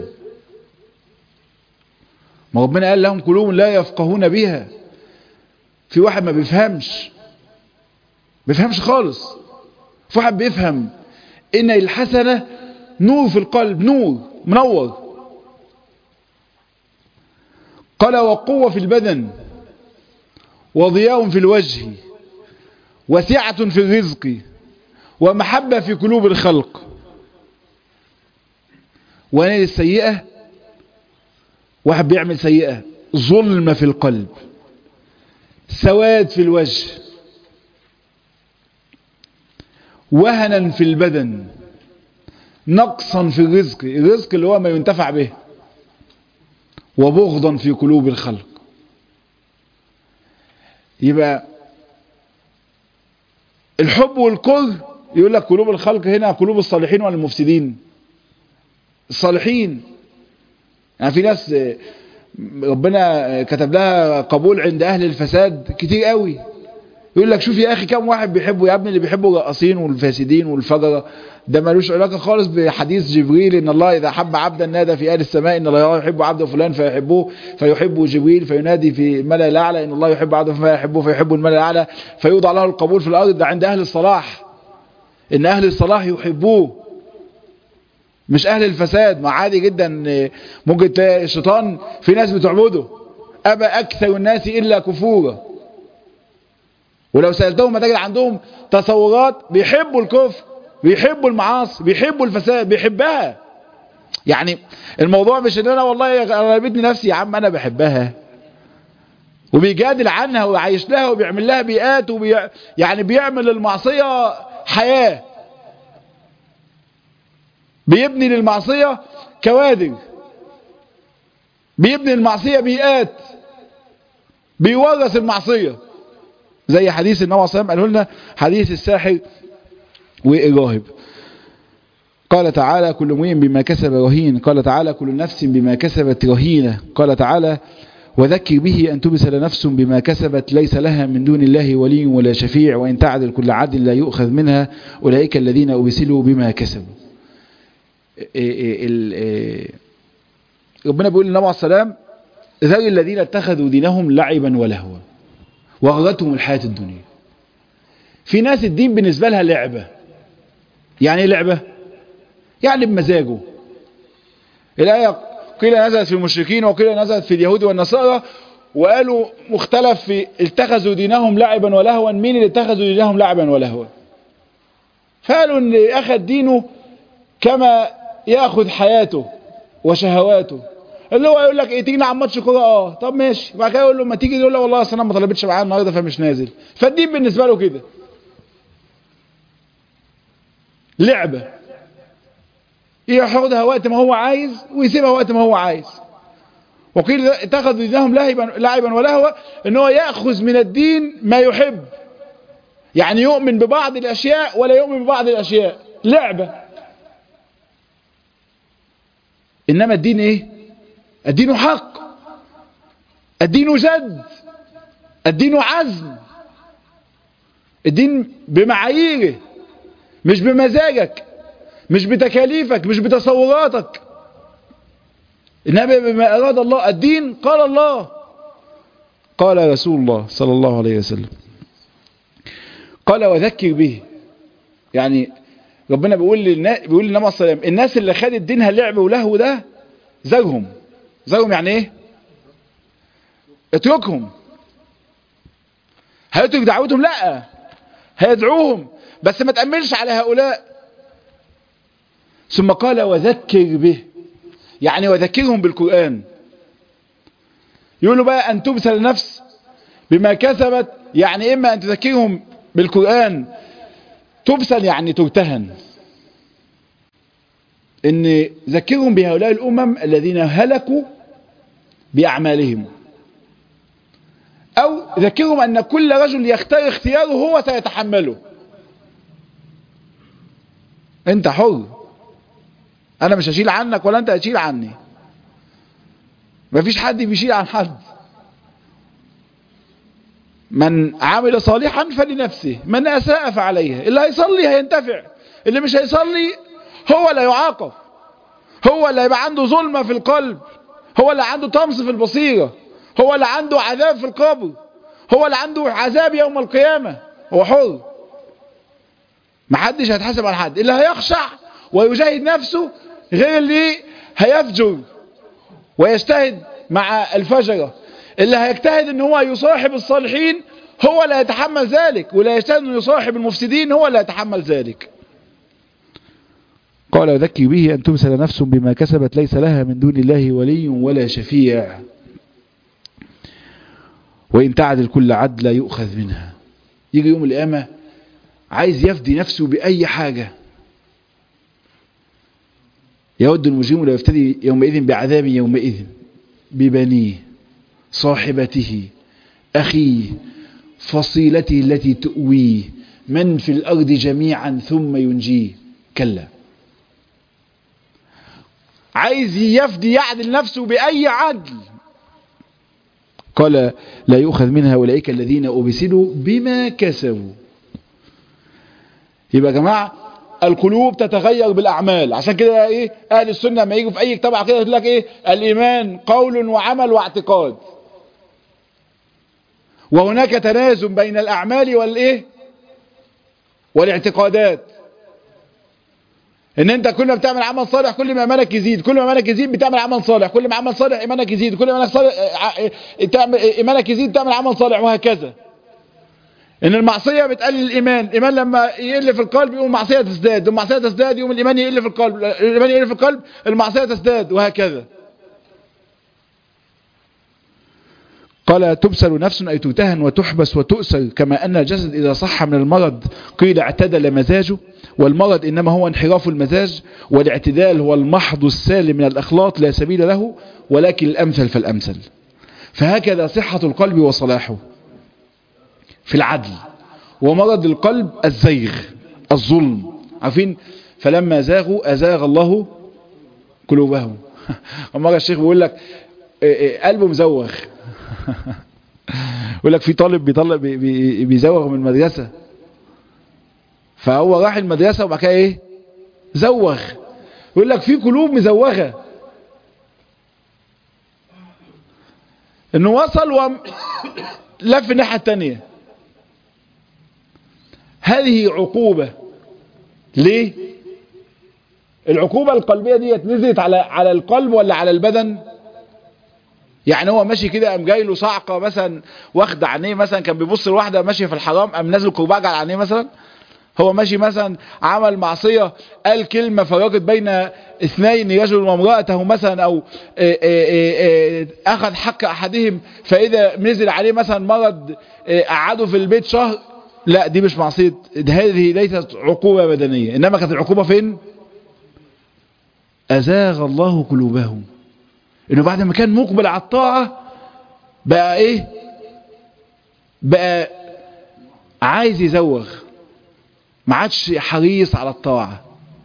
ما ربنا قال لهم قلوب لا يفقهون بها. في واحد ما بيفهمش، بيفهمش خالص. في واحد بيفهم. إن الحسنة نور في القلب، نور منور. قال وقوة في البدن وضياء في الوجه وسعة في الرزق ومحبة في قلوب الخلق. ونال السيئة، واحد بيعمل سيئة، ظلم في القلب، سواد في الوجه، وهنا في البدن، نقصا في الرزق، الرزق اللي هو ما ينتفع به، وبغضا في قلوب الخلق. يبقى الحب والكره، يقول لك قلوب الخلق هنا قلوب الصالحين ولا المفسدين؟ الصالحين. يعني في ناس ربنا كتب لها قبول عند اهل الفساد كتير قوي. يقول لك شوف يا اخي كم واحد بيحبه يا ابني، اللي بيحبوا الرقاصين والفاسدين والفجرة. ده ملوش علاقة خالص بحديث جبريل ان الله اذا حب عبدا نادى في آل السماء ان الله يحب عبد فلان فيحبوه فيحبه جبريل فينادي في الملأ الاعلى ان الله يحب عبدا فما يحبوه فيحبه الملأ الاعلى فيوضع له القبول في الارض. ده عند اهل الصلاح، ان اهل الصلاح يحبوه مش اهل الفساد. ما عادي جدا ممكن تلاقي الشيطان في ناس بتعبده، ابى اكثر الناس الا كفورا. ولو سألتهم هتجد عندهم تصورات بيحبوا الكفر، بيحبوا المعاصي، بيحبوا الفساد، بيحبها. يعني الموضوع مش ان انا والله غلبتني نفسي يا عم، انا بحبها. وبيجادل عنها وعايش لها وبيعمل لها بيئات وبي... يعني بيعمل المعصية حياة، بيبني للمعصية كوادر، بيبني المعصية بيئات، بيورث المعصية. زي حديث النبي صلى الله عليه وسلم قاله لنا، حديث الساحر والراهب. قال تعالى كل امرئ بما كسب رهين. قال تعالى كل نفس بما كسبت رهينة. قال تعالى وذكر به أن تبسل نفس بما كسبت ليس لها من دون الله ولي ولا شفيع وإن تعدل كل عدل لا يؤخذ منها أولئك الذين أبسلوا بما كسبوا. ربنا بيقول للنبي عليه السلام ذر الذين اتخذوا دينهم لعبا ولهوا وغرتهم الحياة الدنيا. في ناس الدين بالنسبة لها لعبة. يعني ايه لعبة؟ يعني بمزاجه، الآية قيل نزلت في المشركين وقيل نزلت في اليهود والنصارى، وقالوا مختلف في اتخذوا دينهم لعبا ولهوا. مين اللي اتخذوا دينهم لعبا ولهوا؟ فقالوا ان اخذ دينه كما ياخذ حياته وشهواته، اللي هو يقول لك ايه تيجي نلعب ماتش كوره، اه طب ماشي، بعد كده يقول له ما تيجي، يقول له والله اصل انا ما طلبتش معايا النهارده فمش نازل. فالدين بالنسبه له كده لعبه، ياخدها وقت ما هو عايز ويسيبها وقت ما هو عايز. وقيل اتخذوا دينهم لعبا ولهوا، ان هو ياخذ من الدين ما يحب، يعني يؤمن ببعض الاشياء ولا يؤمن ببعض الاشياء، لعبه. انما الدين ايه؟ الدين حق، الدين جد، الدين عزم، الدين بمعاييره، مش بمزاجك، مش بتكاليفك، مش بتصوراتك، انما بما اراد الله. الدين قال الله، قال رسول الله صلى الله عليه وسلم، قال وذكر به. يعني ربنا بيقول للناس، بيقول للنبي صلى الله عليه وسلم الناس اللي خدت دينها لعب ولهو ده زرهم. زرهم يعني ايه؟ اتركهم. هيترك دعوتهم؟ لا، هيدعوهم بس ما تأملش على هؤلاء. ثم قال وذكر به، يعني وذكرهم بالقرآن. يقولوا بقى أن تبسل نفس بما كسبت، يعني إما أن تذكرهم بالقرآن تبسل يعني ترتهن، إن ذكرهم بهؤلاء الأمم الذين هلكوا بأعمالهم، أو ذكرهم أن كل رجل يختار اختياره هو سيتحمله. أنت حر، أنا مش هشيل عنك ولا أنت هتشيل عني، مفيش حد بيشيل عن حد. من عمل صالحا فلنفسه، من أساء فعليها. اللي هيصلي هينتفع، اللي مش هيصلي هو اللي يعاقب، هو اللي يبقى عنده ظلمة في القلب، هو اللي عنده طمس في البصيرة، هو اللي عنده عذاب في القبر، هو اللي عنده عذاب يوم القيامة. هو حر، محدش هيتحاسب على حد. اللي هيخشع ويجاهد نفسه غير اللي هيفجر ويجتهد مع الفجرة. اللي هيجتهد ان هو يصاحب الصالحين هو اللي يتحمل ذلك، واللي يجتهد ان يصاحب المفسدين هو اللي يتحمل ذلك. قال وذكر به أن تبسل نفس بما كسبت ليس لها من دون الله ولي ولا شفيع، وإن تعدل كل عدل لا يؤخذ منها. يجي يوم القيامة عايز يفدي نفسه بأي حاجة، يود المجرم لا يفتدي يومئذ بعذاب يومئذ ببنيه صاحبته أخيه فصيلته التي تؤويه من في الأرض جميعا ثم ينجيه. كلا، عايز يفدي يعدل نفسه بأي عدل. قال لا يؤخذ منها أولئك الذين أبسلوا بما كسبوا. يبقى يا جماعة القلوب تتغير بالأعمال. عشان كده ايه أهل السنة لما يجوا في أي كتاب كده يقول لك ايه الإيمان قول وعمل واعتقاد، وهناك تنازل بين الأعمال والايه والاعتقادات. ان انت كل ما بتعمل عمل صالح كل ما ايمانك يزيد، كل ما ايمانك يزيد بتعمل عمل صالح، كل ما عمل صالح ايمانك يزيد، كل ما ايمانك صالح تعمل ايمانك يزيد تعمل عمل صالح، وهكذا. ان المعصية بتقلل الايمان، الايمان لما يقل في القلب يقوم المعصية تزداد، والمعصية تزداد يقوم الايمان يقل في القلب، الايمان يقل في القلب المعصية تزداد، وهكذا. قال تبسل نفس أي تتهن وتحبس وتؤسر، كما أن الجسد إذا صح من المرض قيل اعتدل مزاجه، والمرض إنما هو انحراف المزاج، والاعتدال هو المحض السالم من الأخلاط لا سبيل له، ولكن الأمثل فالأمثل. فهكذا صحة القلب وصلاحه في العدل، ومرض القلب الزيغ الظلم. عارفين فلما زاغوا أزاغ الله قلوبهم. ومرة الشيخ بيقول لك قلبه مزوغ. يقول لك في طالب بيطلع بي بي بيزوغ من المدرسة، فهو راح المدرسة وبعد كده ايه زوغ. يقول لك في قلوب مزوغة، انه وصل ولف الناحية التانية. هذه عقوبة ليه؟ العقوبة القلبية دي نزلت على على القلب ولا على البدن؟ يعني هو ماشي كده قام جاي له صعقة مثلا واخد عينيه، مثلا كان بيبص لواحدة ماشية في الحرام قام نازل كرباج على عينيه مثلا. هو ماشي مثلا عمل معصية قال كلمة فرقت بين اثنين رجل وامرأته مثلا، او اه اه اه اخذ حق احدهم فاذا نزل عليه مثلا مرض قعده في البيت شهر. لا دي مش معصية، هذه ليست عقوبة بدنية، انما كانت العقوبة فين؟ ازاغ الله قلوبهم، انه بعد ما كان مقبل على الطاعة بقى ايه؟ بقى عايز يزوغ، ما عادش حريص على الطاعة.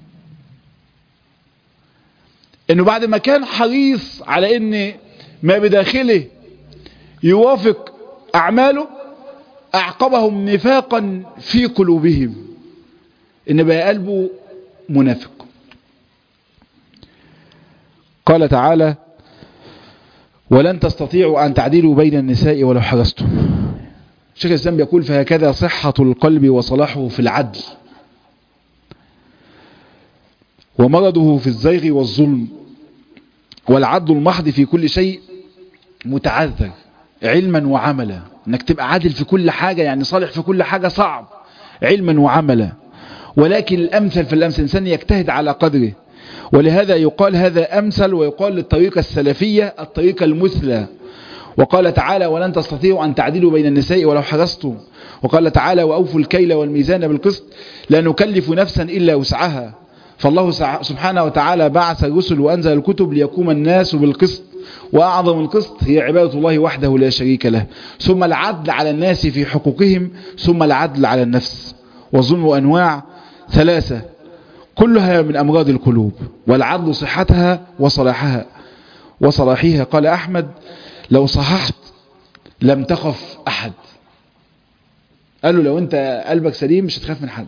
انه بعد ما كان حريص على ان ما بداخله يوافق اعماله اعقبهم نفاقا في قلوبهم، ان بقى قلبه منافق. قال تعالى ولن تستطيعوا ان تعدلوا بين النساء ولو حرصتم. شيخ الإسلام يقول فهكذا صحة القلب وصلاحه في العدل، ومرضه في الزيغ والظلم. والعدل المحض في كل شيء متعذر علما وعملا، انك تبقى عادل في كل حاجة يعني صالح في كل حاجة صعب علما وعملا، ولكن الأمثل في الأمثل الإنسان يجتهد على قدره. ولهذا يقال هذا أمثل، ويقال للطريقة السلفية الطريقة المثلى. وقال تعالى ولن تستطيعوا أن تعدلوا بين النساء ولو حرصتم. وقال تعالى وأوفوا الكيل والميزان بالقسط لا نكلف نفسا إلا وسعها. فالله سبحانه وتعالى بعث الرسل وأنزل الكتب ليقوم الناس بالقسط، وأعظم القسط هي عبادة الله وحده لا شريك له، ثم العدل على الناس في حقوقهم، ثم العدل على النفس. والظلم أنواع ثلاثة كلها من أمراض القلوب، والعدل صحتها وصلاحها وصلاحها. قال أحمد لو صححت لم تخف أحد. قال له لو أنت قلبك سليم مش هتخاف من حد.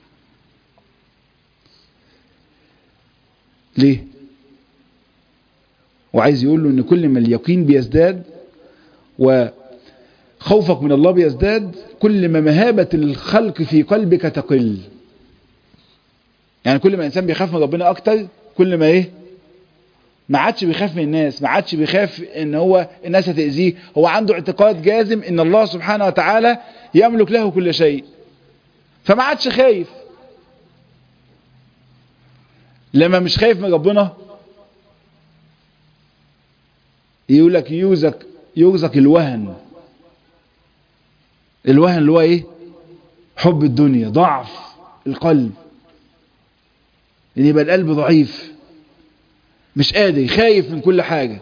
ليه؟ وعايز يقول له ان كل ما اليقين بيزداد وخوفك من الله بيزداد كل ما مهابة الخلق في قلبك تقل. يعني كل ما الانسان بيخاف من ربنا اكتر كل ما ايه؟ ما عادش بيخاف من الناس، ما عادش بيخاف ان هو الناس هتأذيه، هو عنده اعتقاد جازم ان الله سبحانه وتعالى يملك له كل شيء، فما عادش خايف. لما مش خايف من ربنا يقول لك يوزك يوزك الوهن. الوهن اللي هو ايه؟ حب الدنيا، ضعف القلب، ان يبقى القلب ضعيف مش قادر، خايف من كل حاجة.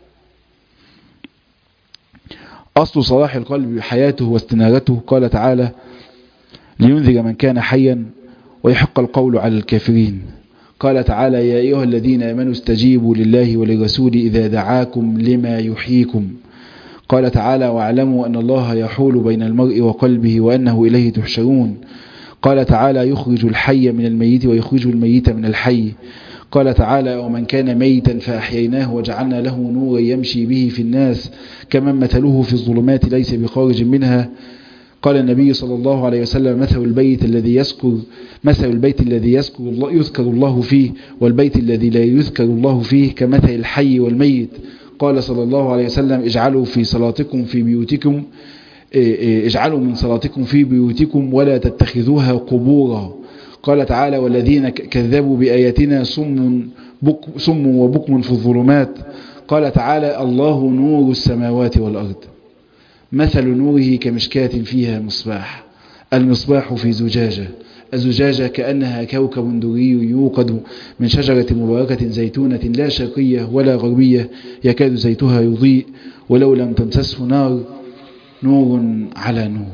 أصل صلاح القلب حياته واستنارته. قال تعالى لينذر من كان حيا ويحق القول على الكافرين. قال تعالى يا أيها الذين آمنوا استجيبوا لله وللرسول إذا دعاكم لما يحييكم. قال تعالى واعلموا أن الله يحول بين المرء وقلبه وأنه إليه تحشرون. قال تعالى يخرج الحي من الميت ويخرج الميت من الحي. قال تعالى ومن كان ميتا فأحييناه وجعلنا له نورا يمشي به في الناس كمن مثله في الظلمات ليس بخارج منها. قال النبي صلى الله عليه وسلم مثل البيت الذي يذكر مثل البيت الذي يذكر الله يذكر الله فيه والبيت الذي لا يذكر الله فيه كمثل الحي والميت. قال صلى الله عليه وسلم اجعلوا في صلاتكم في بيوتكم اجعلوا من صلاتكم في بيوتكم ولا تتخذوها قبورا. قال تعالى والذين كذبوا بآياتنا صم صم وبكم في الظلمات. قال تعالى الله نور السماوات والأرض مثل نوره كمشكاة فيها مصباح المصباح في زجاجة الزجاجة كأنها كوكب دري يوقد من شجرة مباركة زيتونة لا شرقية ولا غربية يكاد زيتها يضيء ولو لم تمسسه نار نور على نور.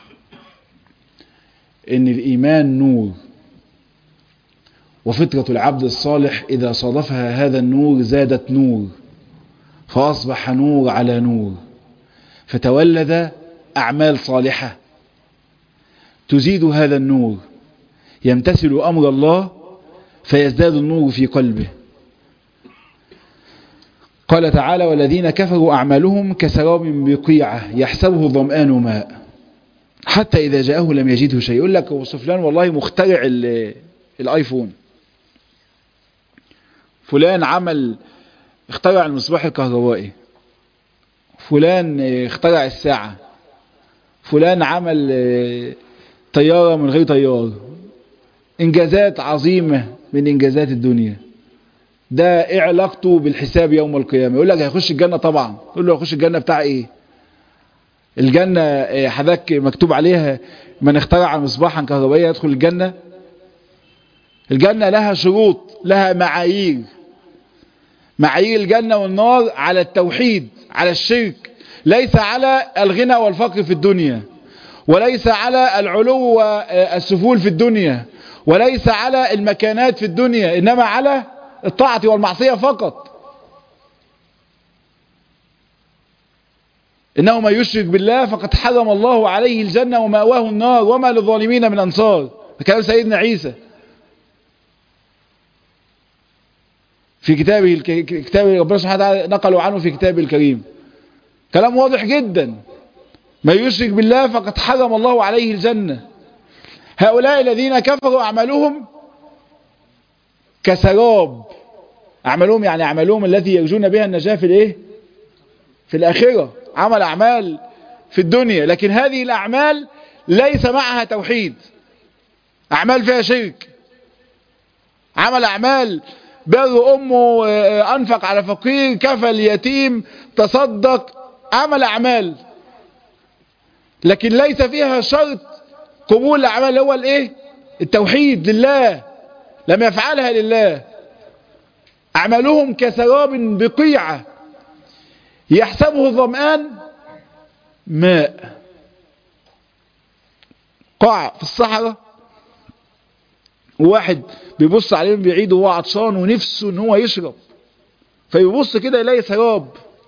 إن الإيمان نور، وفطرة العبد الصالح إذا صادفها هذا النور زادت نور فأصبح نور على نور، فتولد أعمال صالحة تزيد هذا النور، يمتثل أمر الله فيزداد النور في قلبه. قال تعالى والذين كفروا أعمالهم كسراب بقيعة يحسبه الظمآن ماء حتى إذا جاءه لم يجده شيء. يقول لك هو سفلان والله مخترع الايفون، فلان عمل اخترع المصباح الكهربائي، فلان اخترع الساعة، فلان عمل طيارة من غير طيار، انجازات عظيمة من انجازات الدنيا. ده ايه علاقته بالحساب يوم القيامة؟ يقول لك هيخش الجنة طبعا. يقول له هيخش الجنة بتاع ايه؟ الجنة حضرتك مكتوب عليها من اخترع مصباحا كهربائيا يدخل الجنة؟ الجنة لها شروط، لها معايير. معايير الجنة والنار على التوحيد، على الشرك، ليس على الغنى والفقر في الدنيا، وليس على العلو والسفول في الدنيا، وليس على المكانات في الدنيا، إنما على الطاعة والمعصية فقط. إنه من يشرك بالله فقد حرم الله عليه الجنة ومأواه النار وما للظالمين من أنصار. كلام سيدنا عيسى في كتابه الك... كتابه ربنا سبحانه وتعالى نقلوا عنه في كتابه الكريم. كلام واضح جدا. من يشرك بالله فقد حرم الله عليه الجنة. هؤلاء الذين كفروا أعمالهم كسراب. أعمالهم يعني أعمالهم التي يرجون بها النجاة في الإيه؟ في الآخرة. عمل أعمال في الدنيا، لكن هذه الأعمال ليس معها توحيد. أعمال فيها شرك. عمل أعمال بر أمه، أنفق على فقير، كفى اليتيم، تصدق، عمل أعمال لكن ليس فيها شرط قبول الأعمال هو الإيه؟ التوحيد لله. لم يفعلها لله. أعمالهم كسراب بقيعة يحسبه الظمآن ماء. قاع في الصحراء وواحد بيبص عليه من بعيد وهو عطشان ونفسه ان هو يشرب، فيبص كده يلاقي سراب،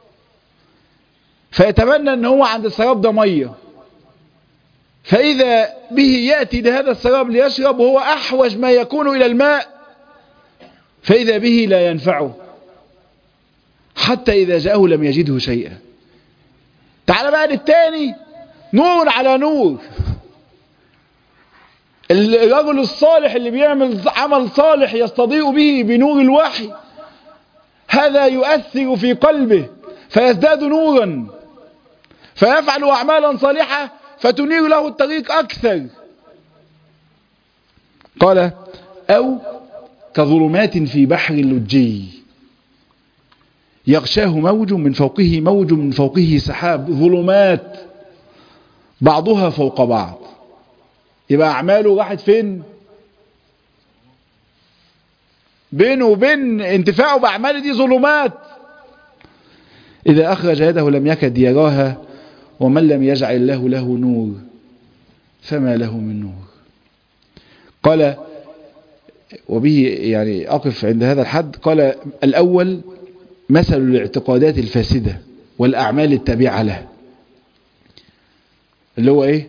فيتمنى ان هو عند السراب ده ميه، فاذا به ياتي لهذا السراب ليشرب وهو احوج ما يكون الى الماء، فاذا به لا ينفعه حتى اذا جاءه لم يجده شيئا. تعال بقى للتاني، نور على نور. الرجل الصالح اللي بيعمل عمل صالح يستضيء به بنور الوحي، هذا يؤثر في قلبه فيزداد نورا، فيفعل أعمالا صالحة فتنير له الطريق أكثر. قال أو كظلمات في بحر لجي يغشاه موج من فوقه موج من فوقه سحاب. ظلمات بعضها فوق بعض. يبقى أعماله راحت فين؟ بينه وبين انتفاعه بأعماله دي ظلمات. إذا أخرج يده لم يكد يراها ومن لم يجعل الله له نور فما له من نور. قال وبه يعني أقف عند هذا الحد. قال الأول مثل الاعتقادات الفاسدة والأعمال التابعة له، اللي هو إيه؟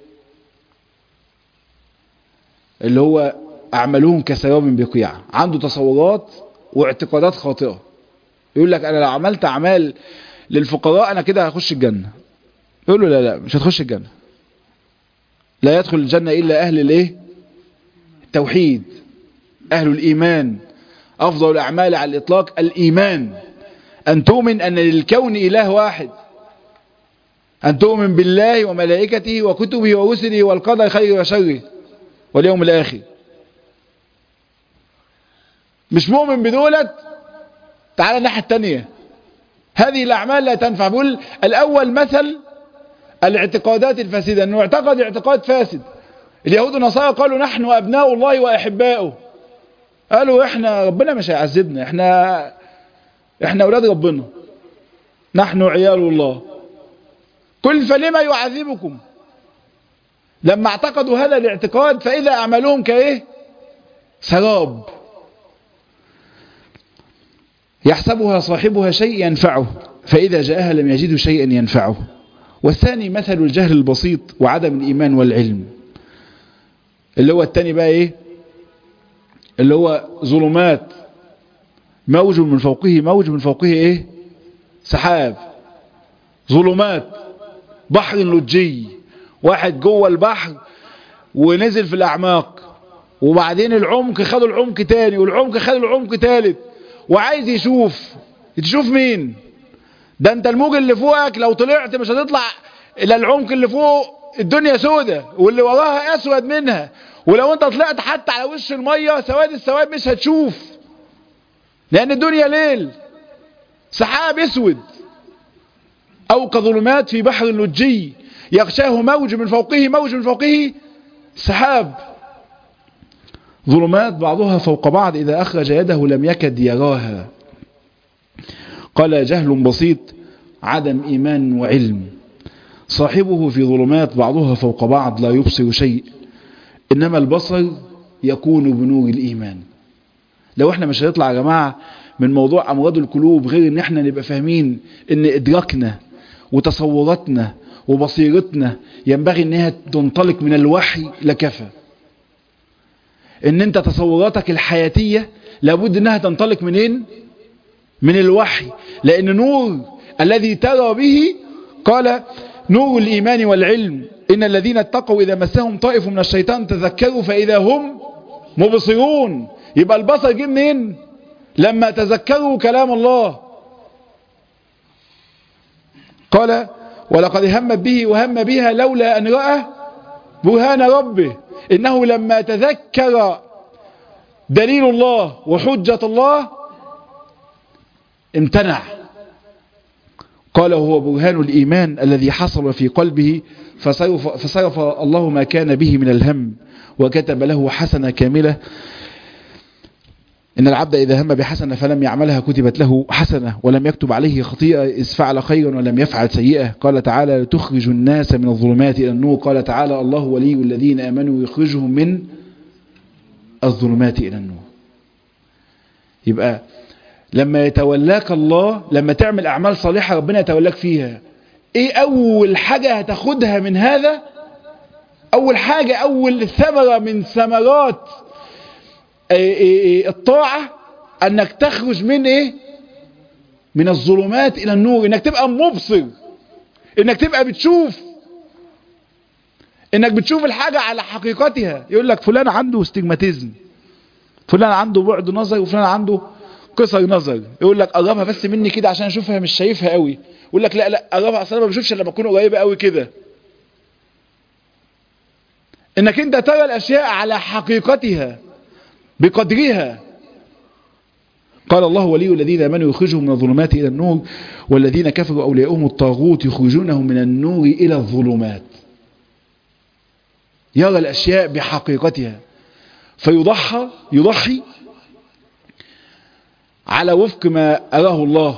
اللي هو أعمالهم كسراب بقيع. عنده تصورات واعتقادات خاطئة. يقول لك أنا لو عملت أعمال للفقراء أنا كده هخش الجنة. يقول له لا لا مش هتخش الجنة. لا يدخل الجنة إلا أهل الإيه؟ التوحيد، أهل الإيمان. أفضل الأعمال على الإطلاق الإيمان، أن تؤمن أن للكون إله واحد، أن تؤمن بالله وملائكته وكتبه ورسله والقدر خير وشره واليوم الآخر. مش مؤمن بدولت، تعال الناحية التانية. هذه الأعمال لا تنفع. بقول الأول مثل الاعتقادات الفاسدة، أنه اعتقد اعتقاد فاسد. اليهود والنصارى قالوا نحن أبناء الله وأحباؤه. قالوا احنا ربنا مش هيعذبنا، احنا احنا أولاد ربنا، نحن عيال الله. قل فلما يعذبكم؟ لما اعتقدوا هذا الاعتقاد فإذا أعمالهم كإيه؟ سراب يحسبها صاحبها شيء ينفعه فإذا جاءها لم يجد شيئا ينفعه. والثاني مثل الجهل البسيط وعدم الإيمان والعلم، اللي هو الثاني بقى إيه؟ اللي هو ظلمات، موج من فوقه موج من فوقه إيه؟ سحاب. ظلمات بحر لجي، واحد جوه البحر ونزل في الأعماق، وبعدين العمق خدوا العمق تاني، والعمق خدوا العمق تالت، وعايز يشوف. تشوف مين؟ ده انت الموج اللي فوقك لو طلعت مش هتطلع الى العمق اللي فوق، الدنيا سودة واللي وراها اسود منها، ولو انت طلعت حتى على وش المية سواد السواد مش هتشوف، لان الدنيا ليل، سحاب اسود، او كظلمات في بحر لجي يغشاه موج من فوقه موج من فوقه سحاب، ظلمات بعضها فوق بعض إذا أخرج يده لم يكد يراها. قال جهل بسيط عدم إيمان وعلم، صاحبه في ظلمات بعضها فوق بعض لا يبصر شيء، إنما البصر يكون بنور الإيمان. لو احنا مش هنطلع يا جماعة من موضوع أمراض القلوب غير ان احنا نبقى فاهمين ان إدراكنا وتصوراتنا وبصيرتنا ينبغي انها تنطلق من الوحي لكفى. ان انت تصوراتك الحياتية لابد انها تنطلق منين؟ من الوحي، لان نور الذي ترى به قال نور الإيمان والعلم إن الذين اتقوا إذا مسهم طائف من الشيطان تذكروا فإذا هم مبصرون. يبقى البصر جه منين؟ لما تذكروا كلام الله. قال ولقد همت به وهم بها لولا أن رأى برهان ربه إنه لما تذكر دليل الله وحجة الله امتنع. قال هو برهان الإيمان الذي حصل في قلبه فصرف, فصرف الله ما كان به من الهم وكتب له حسنة كاملة. إن العبد إذا هم بحسنة فلم يعملها كتبت له حسنة ولم يكتب عليه خطيئة إذ فعل خيرا ولم يفعل سيئة. قال تعالى لتخرج الناس من الظلمات إلى النور. قال تعالى الله ولي الذين آمنوا يخرجهم من الظلمات إلى النور. يبقى لما يتولاك الله، لما تعمل أعمال صالحة ربنا يتولاك فيها، إيه أول حاجة هتاخدها من هذا؟ أول حاجة، أول ثمرة من ثمرات الطاعة أنك تخرج من إيه؟ من الظلمات إلى النور، إنك تبقى مبصر، إنك تبقى بتشوف، إنك بتشوف الحاجة على حقيقتها. يقول لك فلان عنده استجماتيزم، فلان عنده بعد نظر، وفلان عنده قصر نظر. يقول لك قربها بس مني كده عشان اشوفها مش شايفها قوي. يقول لك لا لا قربها اصلا ما بشوفش لما اكون قريبه قوي كده. انك انت ترى الاشياء على حقيقتها بقدرها. قال الله ولي الذين امنوا يخرجهم من الظلمات الى النور والذين كفروا اولياؤهم الطاغوت يخرجونهم من النور الى الظلمات. يرى الاشياء بحقيقتها فيضحى يضحي على وفق ما أراه الله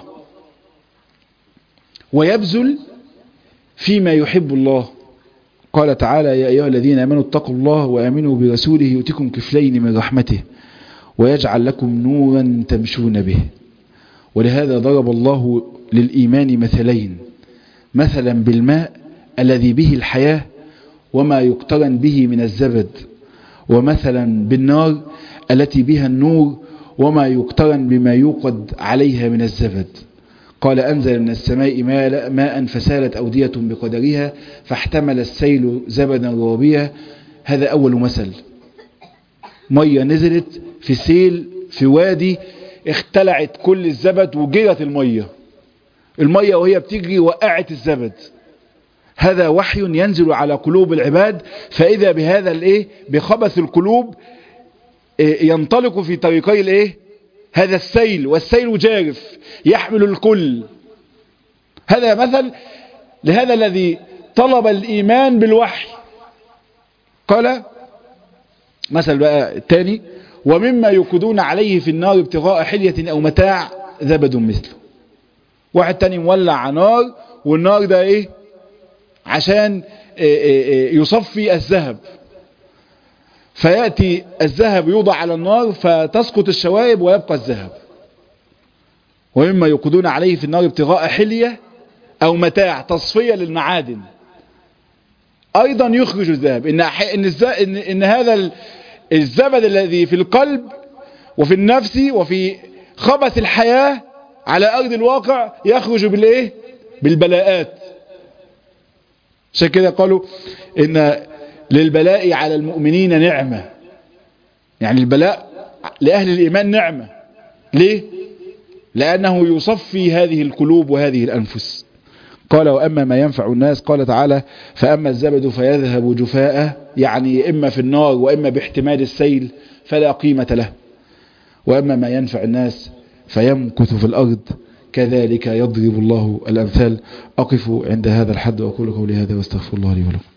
ويبذل فيما يحب الله. قال تعالى يا أيها الذين آمنوا اتقوا الله وآمنوا برسوله يؤتكم كفلين من رحمته ويجعل لكم نورا تمشون به. ولهذا ضرب الله للإيمان مثلين، مثلا بالماء الذي به الحياة وما يقترن به من الزبد، ومثلا بالنار التي بها النور وما يقترن بما يوقد عليها من الزبد. قال أنزل من السماء ماء فسالت أودية بقدرها فاحتمل السيل زبدا رابيا. هذا أول مثل. مية نزلت في سيل في وادي اختلعت كل الزبد وجرت المية، المية وهي بتجري وقعت الزبد. هذا وحي ينزل على قلوب العباد، فإذا بهذا الايه بخبث القلوب ينطلق في طريقي الايه هذا السيل، والسيل جارف يحمل الكل. هذا مثل لهذا الذي طلب الإيمان بالوحي. قال مثل بقى الثاني ومما يوقدون عليه في النار ابتغاء حلية أو متاع زبد مثله. واحد تاني مولع نار والنار ده ايه عشان يصفي الذهب، فيأتي الذهب يوضع على النار فتسقط الشوائب ويبقى الذهب. ومما يوقدون عليه في النار ابتغاء حلية أو متاع تصفية للمعادن أيضا يخرج الذهب. إن, إن, إن, إن هذا الزبد الذي في القلب وفي النفس وفي خبث الحياة على أرض الواقع يخرج بالإيه؟ بالبلاءات. عشان كده قالوا إن للبلاء على المؤمنين نعمة، يعني البلاء لأهل الإيمان نعمة. ليه؟ لأنه يصفي هذه القلوب وهذه الأنفس. قال وأما ما ينفع الناس قال تعالى فأما الزبد فيذهب جفاء، يعني إما في النار وإما باحتمال السيل فلا قيمة له. وأما ما ينفع الناس فيمكث في الأرض كذلك يضرب الله الأمثال. أقف عند هذا الحد وأقول قولي هذا واستغفر الله لي ولكم.